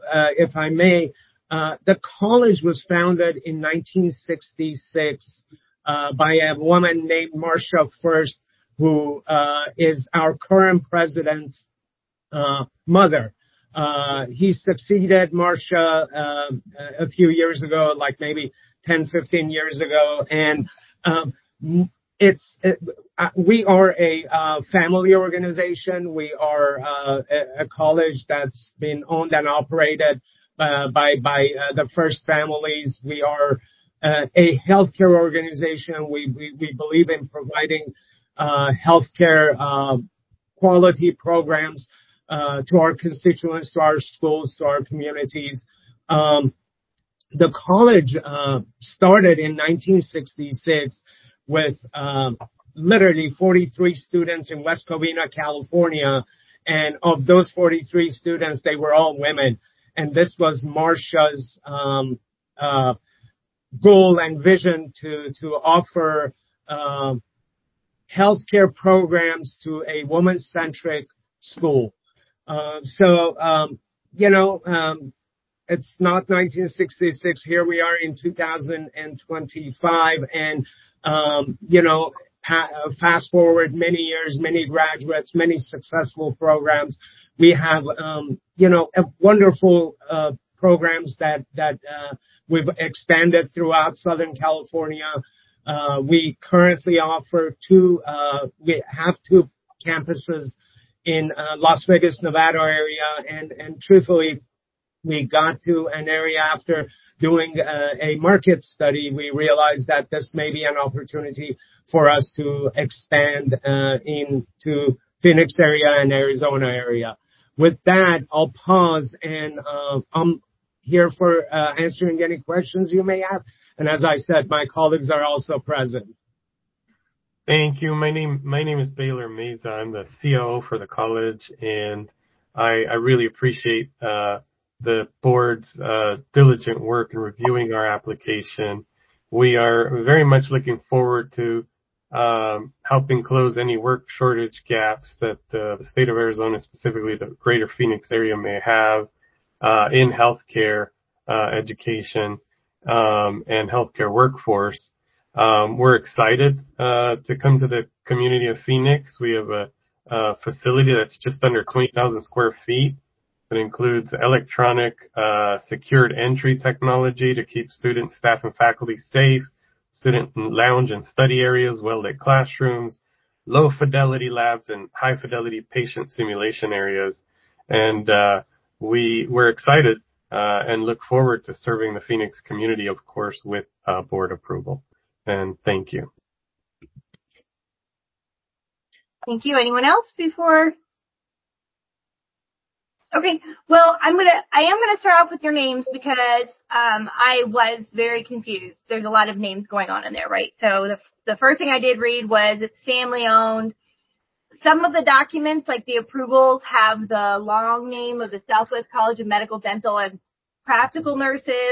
the college was founded in 1966 by a woman named Marcia First, who is our current president's mother. He succeeded Marcia a few years ago, like maybe 10, 15 years ago, and we are a family organization. We are a college that's been owned and operated by the First families. We are a healthcare organization. We believe in providing healthcare quality programs to our constituents, to our schools, to our communities. The college started in 1966 with literally 43 students in West Covina, California, and of those 43 students, they were all women. And this was Marcia's goal and vision to offer healthcare programs to a woman-centric school. It's not 1966. Here we are in 2025, and fast forward many years, many graduates, many successful programs. We have wonderful programs that we've expanded throughout Southern California. We currently offer we have two campuses in Las Vegas, Nevada area, and truthfully, we got to an area after doing a market study. We realized that this may be an opportunity for us to expand into Phoenix area and Arizona area. With that, I'll pause, and I'm here for answering any questions you may have. And as I said, my colleagues are also present. Thank you. My name is Baylor Mesa. I'm the COO for the college, and I really appreciate the board's diligent work in reviewing our application. We are very much looking forward to helping close any work shortage gaps that the state of Arizona, specifically the greater Phoenix area, may have in healthcare, education, and healthcare workforce. We're excited to come to the community of Phoenix. We have a facility that's just under 20,000 square feet. It includes electronic secured entry technology to keep students, staff, and faculty safe, student lounge and study areas, well-lit classrooms, low-fidelity labs, and high-fidelity patient simulation areas. And we're excited and look forward to serving the Phoenix community, of course, with board approval. And thank you. Thank you. Anyone else before? Okay. Well, I am gonna start off with your names because I was very confused. There's a lot of names going on in there, right? So the first thing I did read was it's family owned. Some of the documents, like the approvals, have the long name of the Southwest College of Medical, Dental, and Practical Nurses.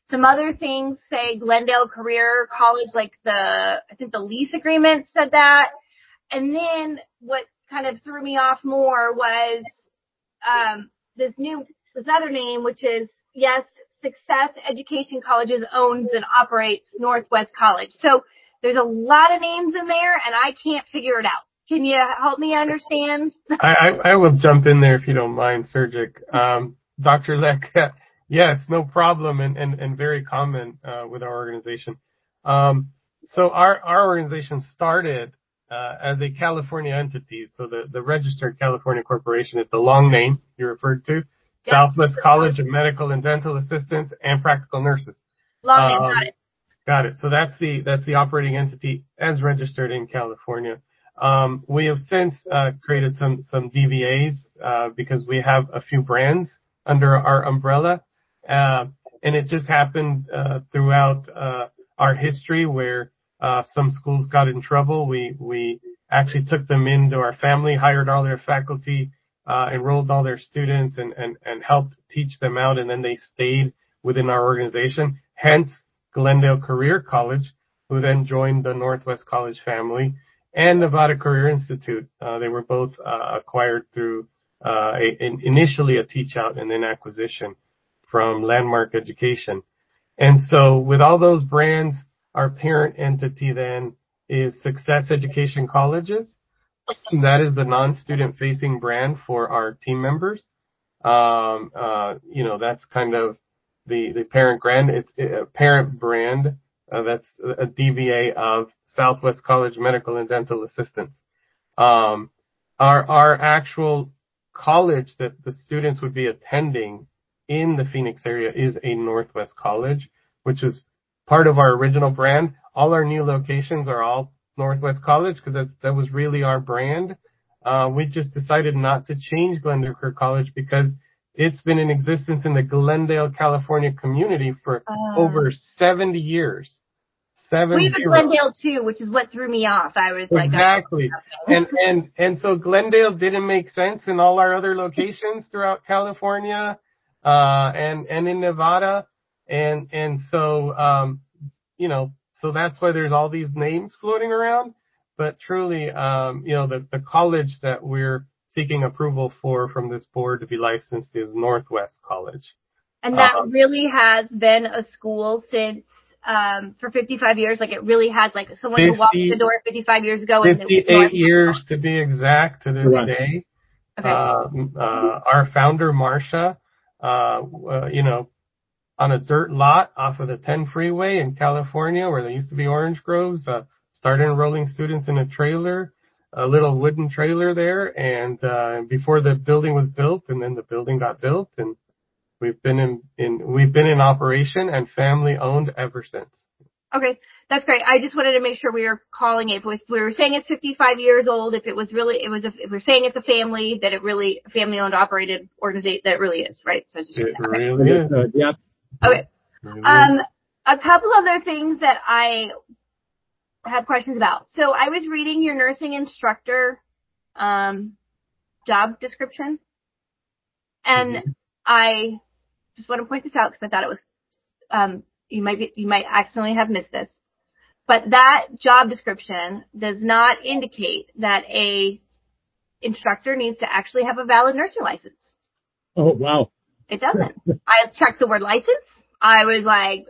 Some other things say Glendale Career College, like I think the lease agreement said that. And then what kind of threw me off more was this other name, which is, yes, Success Education Colleges owns and operates Northwest College. So there's a lot of names in there, and I can't figure it out. Can you help me understand? I will jump in there if you don't mind, Surgic. Dr. Leck, yes, no problem, and very common with our organization. So our organization started as a California entity. So the registered California corporation is the long name you referred to. Yep. Southwest College of Medical and Dental Assistants and Practical Nurses. Long name, got it. Got it. So that's the operating entity as registered in California. We have since created some DBAs because we have a few brands under our umbrella, and it just happened throughout our history where some schools got in trouble. We actually took them into our family, hired all their faculty, enrolled all their students, and helped teach them out, and then they stayed within our organization. Hence Glendale Career College, who then joined the Northwest College family, and Nevada Career Institute. They were both acquired through initially a teach out and then acquisition from Landmark Education. And so with all those brands, our parent entity then is Success Education Colleges. That is the non-student facing brand for our team members. That's kind of the parent brand. It's a parent brand. That's a DBA of Southwest College Medical and Dental Assistants. Our actual college that the students would be attending in the Phoenix area is a Northwest College, which is part of our original brand. All our new locations are all Northwest College because that was really our brand. We just decided not to change Glendale Career College because it's been in existence in the Glendale, California community for over 70 years. We have a Glendale too, which is what threw me off. I was like, exactly. And so Glendale didn't make sense in all our other locations throughout California, and in Nevada. And so, so that's why there's all these names floating around. But truly, the college that we're seeking approval for from this board to be licensed is Northwest College. And that really has been a school since, for 55 years. Like it really has, like someone who walked in the door 55 years ago. 58 years to be exact to this day. Okay. Our founder, Marsha, on a dirt lot off of the 10 freeway in California where there used to be orange groves, started enrolling students in a little wooden trailer there, and before the building was built, and then the building got built, and we've been in operation and family owned ever since. Okay, that's great. I just wanted to make sure we were calling it. If we were saying it's 55 years old, if we're saying it's a family, that it really family owned operated organization, that it really is, right? So it really is. Yep. Okay. A couple other things that I have questions about. So I was reading your nursing instructor job description, and I just want to point this out because I thought it was you might accidentally have missed this, but that job description does not indicate that a instructor needs to actually have a valid nursing license. Oh wow! It doesn't. I checked the word license. I was like,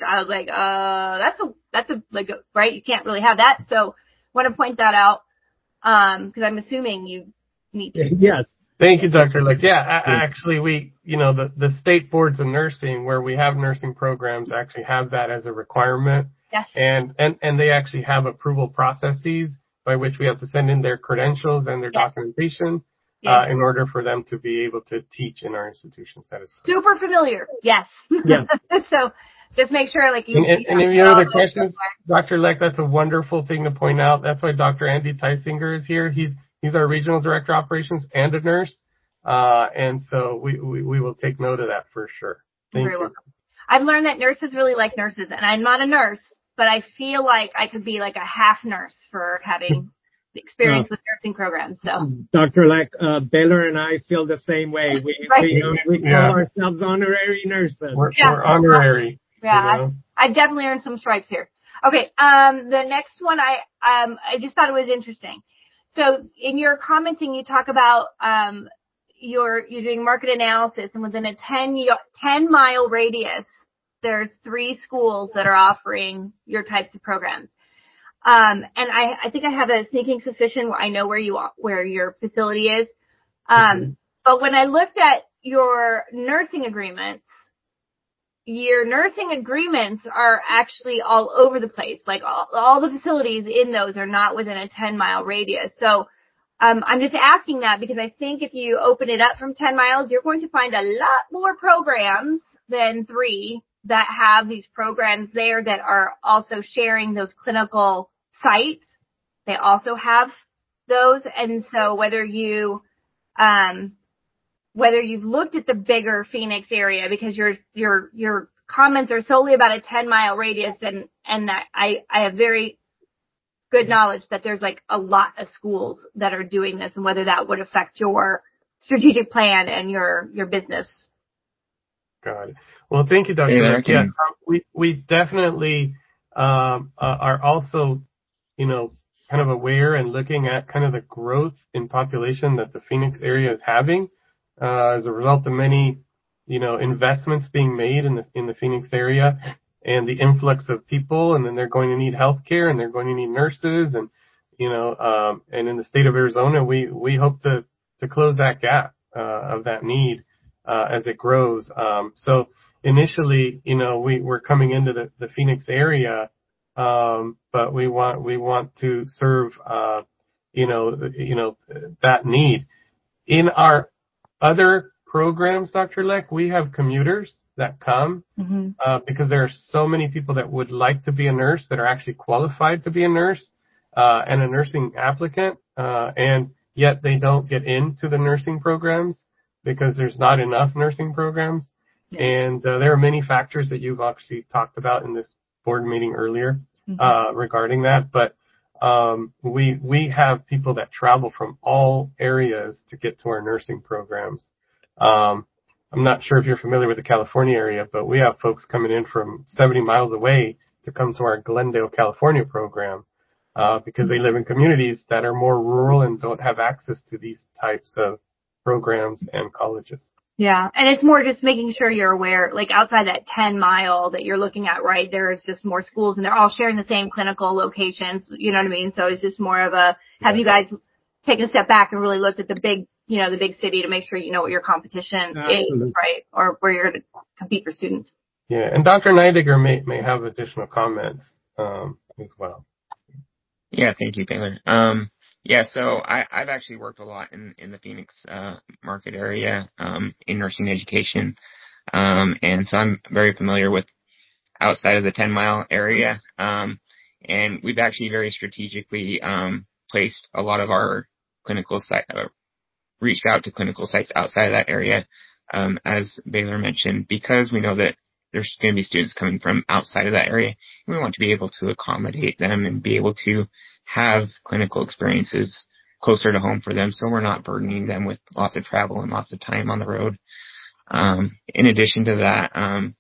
right? You can't really have that. So want to point that out, because I'm assuming you need to. Yes. Thank you, Dr. Leck. Yeah, actually the state boards of nursing where we have nursing programs actually have that as a requirement. Yes. And they actually have approval processes by which we have to send in their credentials and their documentation. Yes. In order for them to be able to teach in our institutions. That is super familiar. Yes. Yeah. So just make sure, like, you. And if you have other questions, Dr. Leck, that's a wonderful thing to point out. That's why Dr. Andy Tysinger is here. He's our regional director of operations and a nurse. And so we will take note of that for sure. Thank you. Welcome. I've learned that nurses really like nurses, and I'm not a nurse, but I feel like I could be like a half nurse for having the experience with nursing programs. So, Dr. Leck, Baylor and I feel the same way. We call ourselves honorary nurses. We're honorary. Yeah, I've definitely earned some stripes here. Okay, the next one I just thought it was interesting. So in your commenting, you talk about you're doing market analysis, and within a 10-mile radius, there's 3 schools that are offering your types of programs. And I think I have a sneaking suspicion I know where your facility is. But when I looked at your nursing agreements are actually all over the place. Like all the facilities in those are not within a 10-mile radius. So I'm just asking that because I think if you open it up from 10 miles, you're going to find a lot more programs than 3 that have these programs there that are also sharing those clinical sites. They also have those. And so whether you've looked at the bigger Phoenix area, because your comments are solely about a 10-mile radius, and that I have very good knowledge that there's like a lot of schools that are doing this, and whether that would affect your strategic plan and your business. Got it. Well, thank you, Dr. Leck. Yeah, we definitely are also, kind of aware and looking at kind of the growth in population that the Phoenix area is having as a result of many, investments being made in the Phoenix area and the influx of people, and then they're going to need healthcare and they're going to need nurses, and and in the state of Arizona, we hope to close that gap of that need as it grows. So initially, we're coming into the Phoenix area, but we want to serve that need. In our other programs, Dr. Leck, we have commuters that come because there are so many people that would like to be a nurse that are actually qualified to be a nurse and a nursing applicant, and yet they don't get into the nursing programs because there's not enough nursing programs. Yeah. And there are many factors that you've actually talked about in this board meeting earlier regarding that. But we have people that travel from all areas to get to our nursing programs. I'm not sure if you're familiar with the California area, but we have folks coming in from 70 miles away to come to our Glendale, California program because they live in communities that are more rural and don't have access to these types of programs and colleges. Yeah, and it's more just making sure you're aware, like outside that 10-mile that you're looking at, right, there's just more schools and they're all sharing the same clinical locations, you know what I mean? So it's just more of have you guys taken a step back and really looked at the big city to make sure you know what your competition is, right, or where you're going to compete for students. Yeah, and Dr. Neidiger may have additional comments as well. Yeah, thank you, Baylor. Yeah, so I've actually worked a lot in the Phoenix market area in nursing education, and so I'm very familiar with outside of the 10-mile area, and we've actually very strategically placed a lot of our clinical site, reached out to clinical sites outside of that area, as Baylor mentioned, because we know that there's going to be students coming from outside of that area. We want to be able to accommodate them and be able to have clinical experiences closer to home for them, so we're not burdening them with lots of travel and lots of time on the road. In addition to that,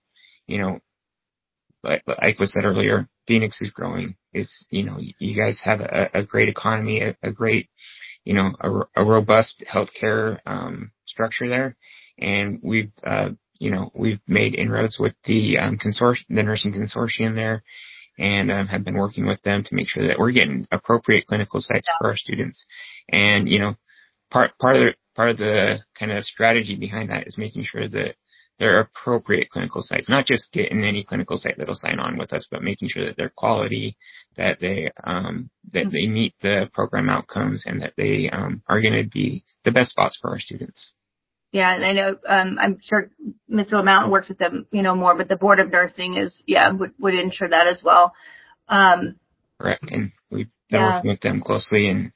like was said earlier, Phoenix is growing. It's, you guys have a great economy, a great, a robust healthcare structure there, and we've made inroads with the nursing consortium there, and have been working with them to make sure that we're getting appropriate clinical sites for our students. And part of the kind of strategy behind that is making sure that there are appropriate clinical sites, not just getting any clinical site that'll sign on with us, but making sure that they're quality, that they meet the program outcomes, and that they are going to be the best spots for our students. Yeah, and I know, I'm sure Mr. Mountain works with them, more, but the Board of Nursing would ensure that as well. Correct, and we've been working with them closely, and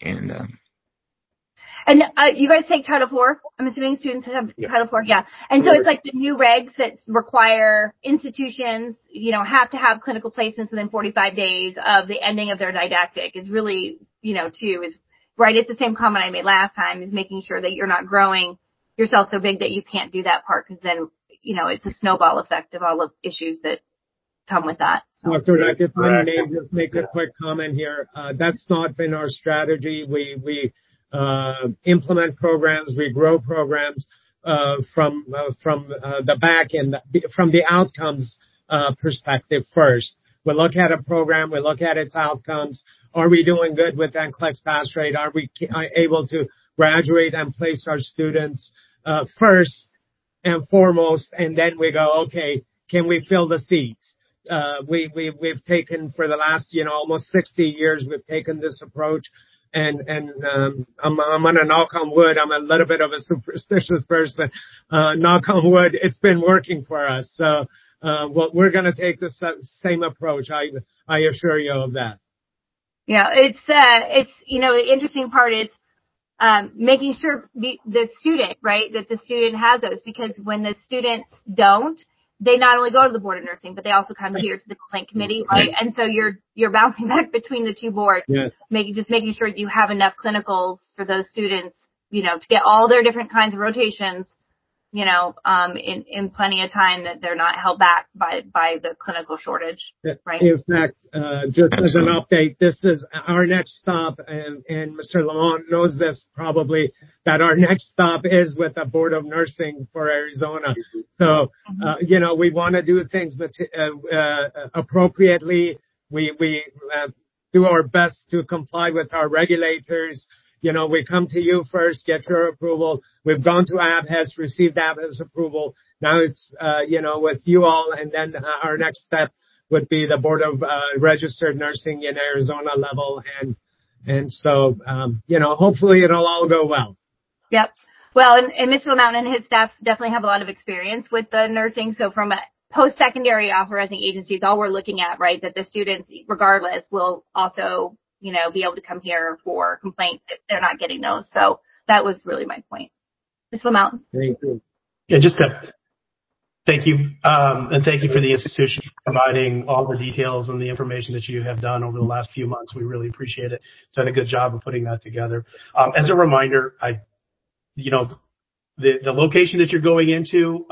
you guys take Title IV? I'm assuming students have Title IV, yeah. And so it's like the new regs that require institutions, have to have clinical placements within 45 days of the ending of their didactic is really, is right. It's the same comment I made last time, is making sure that you're not growing yourself so big that you can't do that part, because then, it's a snowball effect of all the issues that come with that. So. Dr. Leck, if I may just make a quick comment here, that's not been our strategy. We implement programs, we grow programs from the back end, from the outcomes perspective first. We look at a program, we look at its outcomes. Are we doing good with NCLEX pass rate? Are we able to graduate and place our students first and foremost? And then we go, okay, can we fill the seats? We've taken for the last, almost 60 years, we've taken this approach. And I'm gonna knock on wood. I'm a little bit of a superstitious person. Knock on wood, it's been working for us. So, we're gonna take the same approach. I assure you of that. Yeah, it's the interesting part is making sure the student, right, that the student has those, because when the students don't, they not only go to the Board of Nursing, but they also come here to the complaint committee, right? And so you're bouncing back between the two boards, yes. making sure you have enough clinicals for those students, to get all their different kinds of rotations, in plenty of time, that they're not held back by the clinical shortage, right? In fact, just as an update, this is our next stop, and Mr. Lamont knows this probably, that our next stop is with the Board of Nursing for Arizona. So, we want to do things appropriately. We do our best to comply with our regulators. We come to you first, get your approval. We've gone to ABHES, received ABHES approval. Now it's, with you all, and then our next step would be the Board of Registered Nursing in Arizona level. And so, hopefully it'll all go well. Yep. Well, and Mr. Lamont and his staff definitely have a lot of experience with the nursing. So from a post-secondary authorizing agencies, all we're looking at, right, that the students, regardless, will also be able to come here for complaints if they're not getting those. So that was really my point. Mr. Lamont. Thank you. Yeah, thank you. And thank you for the institution providing all the details and the information that you have done over the last few months. We really appreciate it. Done a good job of putting that together. As a reminder, the location that you're going into,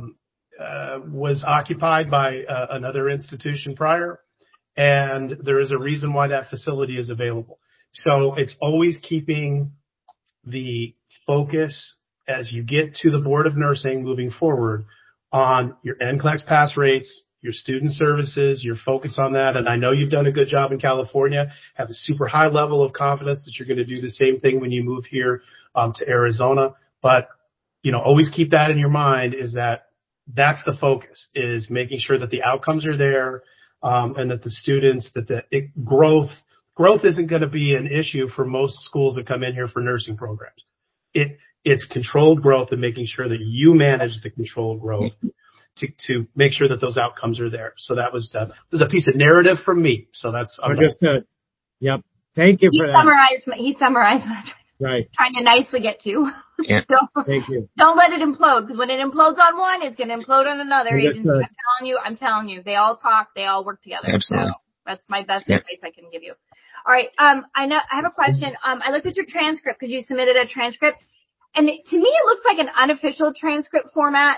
was occupied by another institution prior. And there is a reason why that facility is available. So it's always keeping the focus as you get to the Board of Nursing moving forward on your NCLEX pass rates, your student services, your focus on that. And I know you've done a good job in California, have a super high level of confidence that you're going to do the same thing when you move here to Arizona. But, always keep that in your mind, is that's the focus, is making sure that the outcomes are there. And that the students, growth isn't going to be an issue for most schools that come in here for nursing programs. It's controlled growth and making sure that you manage the controlled growth to make sure that those outcomes are there. So that was a piece of narrative from me. So that's understood. Yep. Thank you for that. He summarized my right. Trying to nicely get to. Yeah. Thank you. Don't let it implode, because when it implodes on one, it's going to implode on another agency. I'm telling you, they all talk, they all work together. Absolutely. So that's my best advice I can give you. All right. I have a question. I looked at your transcript because you submitted a transcript, and to me it looks like an unofficial transcript format.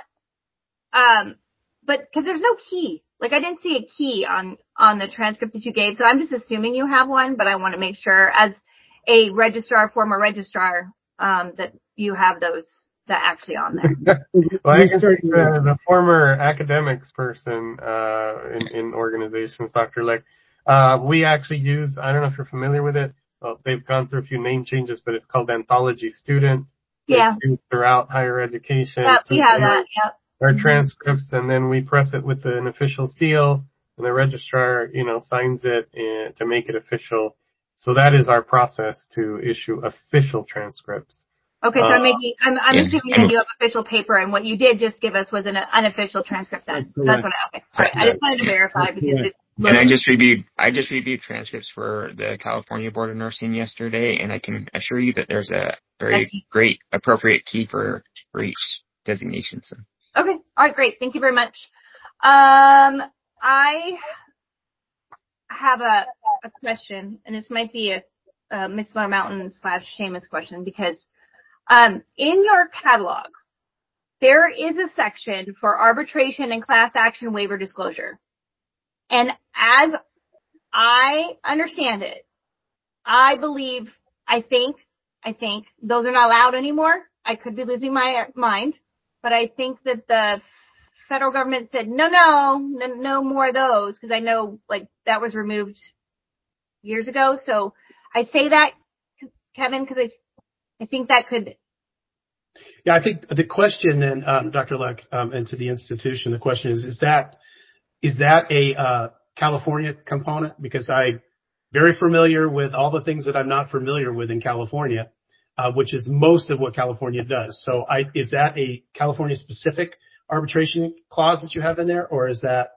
But because there's no key. Like, I didn't see a key on the transcript that you gave, so I'm just assuming you have one, but I want to make sure, as a former registrar, that you have those that actually on there. Well, I can say the former academics person in organizations, Dr. Leck, we actually use, I don't know if you're familiar with it. Well, they've gone through a few name changes, but it's called Anthology Student. Yeah. It's used throughout higher education. Yep, we have that. Yep. Our transcripts, and then we press it with an official seal, and the registrar, signs it to make it official. So that is our process to issue official transcripts. Okay, so I'm assuming that you have official paper, and what you did just give us was an unofficial transcript then. That's what okay. All right. I just wanted to verify because and I just reviewed transcripts for the California Board of Nursing yesterday, and I can assure you that there's a very great appropriate key for each designation. So. Okay. All right, great. Thank you very much. I have a question, and this might be a Ms. Mountain / Seamus question, because in your catalog, there is a section for arbitration and class action waiver disclosure. And as I understand it, I think those are not allowed anymore. I could be losing my mind, but I think that the federal government said, no more of those, because I know like that was removed years ago. So I say that, Kevin, because I think that could. Yeah, I think the question then, Dr. Leck, and to the institution, the question is that a California component? Because I'm very familiar with all the things that I'm not familiar with in California, which is most of what California does. So is that a California specific arbitration clause that you have in there, or is that,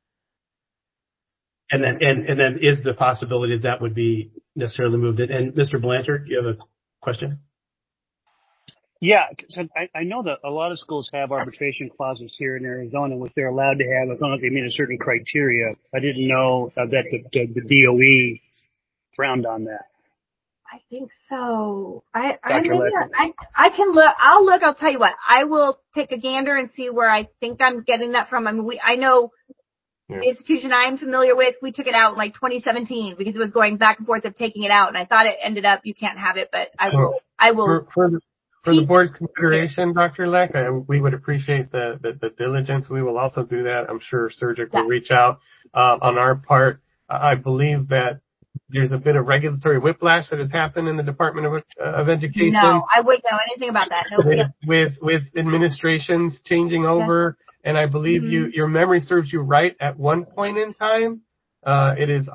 and then is the possibility that would be necessarily moved in? And Mr. Blanchard, you have a question? Yeah, so I know that a lot of schools have arbitration clauses here in Arizona, which they're allowed to have as long as they meet a certain criteria. I didn't know that the DOE frowned on that. I think so. I can look. I'll tell you what. I will take a gander and see where I think I'm getting that from. I mean, I know the institution I'm familiar with. We took it out in like 2017 because it was going back and forth of taking it out, and I thought it ended up you can't have it, but I will. For the board's consideration, Dr. Leck, we would appreciate the diligence. We will also do that. I'm sure Surgic will reach out on our part. I believe that there's a bit of regulatory whiplash that has happened in the Department of Education. No, I wouldn't know anything about that. No, with administrations changing over, and I believe your memory serves you right. At one point in time, it is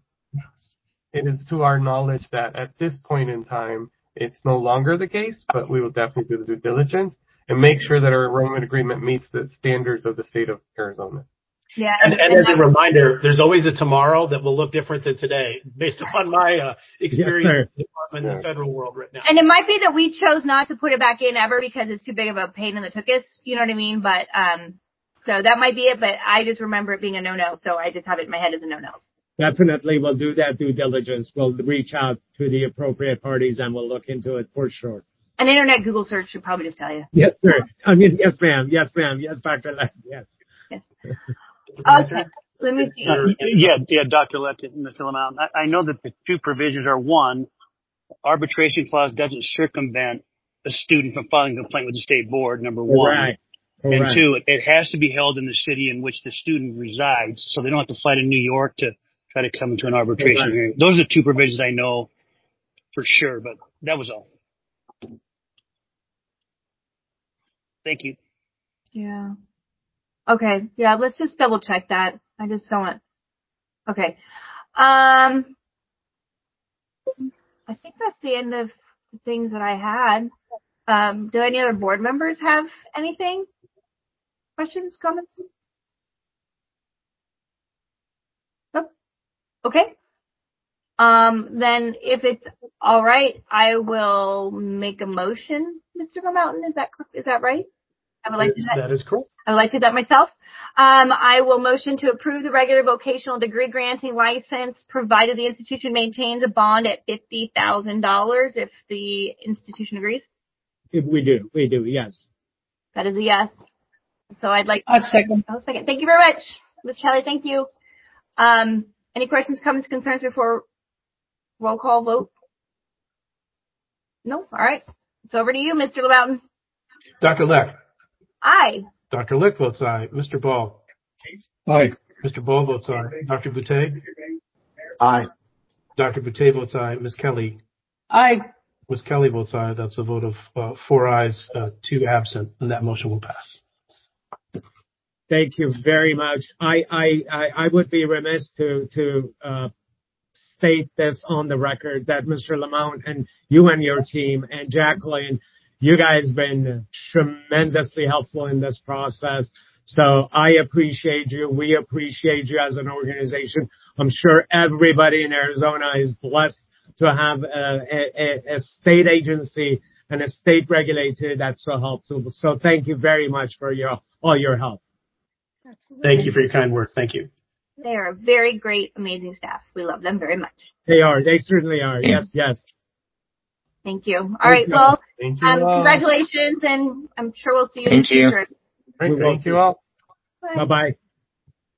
to our knowledge that at this point in time, it's no longer the case, but we will definitely do the due diligence and make sure that our enrollment agreement meets the standards of the state of Arizona. Yeah, and as a reminder, there's always a tomorrow that will look different than today, based upon my experience in the federal world right now. And it might be that we chose not to put it back in ever because it's too big of a pain in the tuchus. You know what I mean? But so that might be it. But I just remember it being a no-no, so I just have it in my head as a no-no. Definitely, we'll do that due diligence. We'll reach out to the appropriate parties and we'll look into it for sure. An internet Google search should probably just tell you. Yes, sir. I mean, yes, ma'am. Yes, ma'am. Yes, Dr. Leck. Yes. Okay. Let me see. Yeah, Dr. Leck and Mr. Lamont. I know that the two provisions are: one, arbitration clause doesn't circumvent a student from filing a complaint with the state board, number one. Right. And two, it has to be held in the city in which the student resides, so they don't have to fly to New York to try to come into an arbitration hearing. Those are the two provisions I know for sure, but that was all. Thank you. Yeah. Okay. Yeah, let's just double check that. I just don't want. Okay. I think that's the end of the things that I had. Do any other board members have anything? Questions, comments? Nope. Okay. Then if it's all right, I will make a motion, Mr. Mountain. Is that right? I would like to that is cool. I would like to do that myself. I will motion to approve the regular vocational degree granting license, provided the institution maintains a bond at $50,000 if the institution agrees. If we do, yes. That is a yes. So I'd like. A second. I'll second. Thank you very much, Ms. Kelly. Thank you. Any questions, comments, concerns before roll call vote? No. All right. It's over to you, Mr. LeBountain. Dr. Leck. Aye. Dr. Leck votes aye. Mr. Ball. Aye. Mr. Ball votes aye. Dr. Boutte. Aye. Dr. Boutte votes aye. Ms. Kelly. Aye. Ms. Kelly votes aye. That's a vote of 4 ayes, 2 absent, and that motion will pass. Thank you very much. I would be remiss to state this on the record that Mr. Lamont and you and your team and Jacqueline, you guys been tremendously helpful in this process. So I appreciate you. We appreciate you as an organization. I'm sure everybody in Arizona is blessed to have a state agency and a state regulator that's so helpful. So thank you very much for all your help. Absolutely. Thank you for your kind words. Thank you. They are a very great, amazing staff. We love them very much. They are. They certainly are. Yes, yes. Thank you. All right. Well, congratulations, and I'm sure we'll see you in the future. Thank you all. Bye-bye.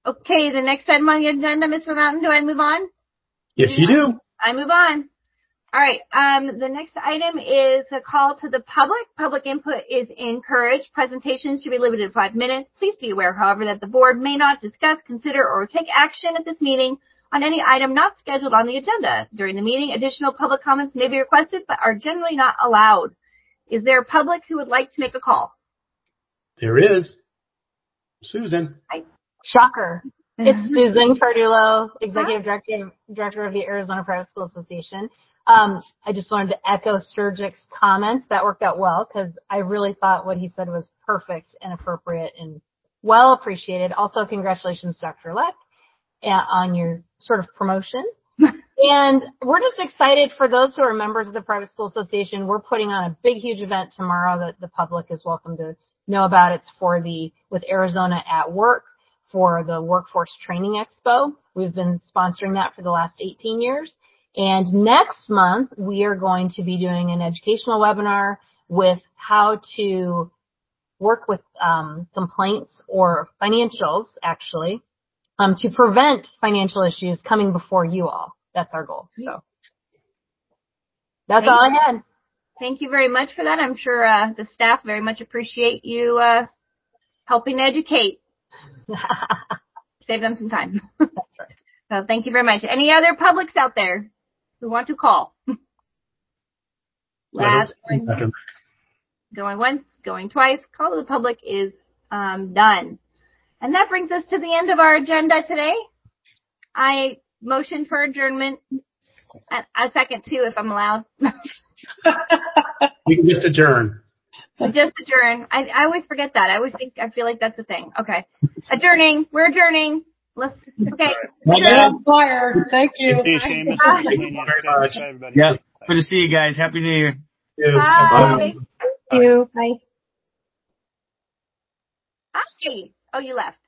Okay, the next item on the agenda, Mr. Mountain, do I move on? Yes, you do. I move on. All right. The next item is a call to the public. Public input is encouraged. Presentations should be limited to 5 minutes. Please be aware, however, that the board may not discuss, consider, or take action at this meeting on any item not scheduled on the agenda. During the meeting, additional public comments may be requested, but are generally not allowed. Is there a public who would like to make a call? There is. Susan. Hi. Shocker. It's Susan Cardulo, Executive Director of the Arizona Private School Association. I just wanted to echo Surjik's comments. That worked out well because I really thought what he said was perfect and appropriate and well appreciated. Also, congratulations, Dr. Leck, on your sort of promotion. And we're just excited for those who are members of the Private School Association. We're putting on a big, huge event tomorrow that the public is welcome to know about. It's with Arizona at Work for the Workforce Training Expo. We've been sponsoring that for the last 18 years. And next month, we are going to be doing an educational webinar with how to work with complaints or financials, actually, to prevent financial issues coming before you all. That's our goal. So that's all I had. Thank you very much for that. I'm sure the staff very much appreciate you helping educate. Save them some time. That's right. So thank you very much. Any other publics out there who want to call? Last one. Going once, going twice. Call to the public is done. And that brings us to the end of our agenda today. I motion for adjournment. A second too, if I'm allowed. We can just adjourn. Just adjourn. I always forget that. I feel like that's a thing. Okay. Adjourning. We're adjourning. Okay. Fire. Thank you. Yeah. Good to see you guys. Happy New Year. Bye. Thank you. Bye. Hi. Oh, you left.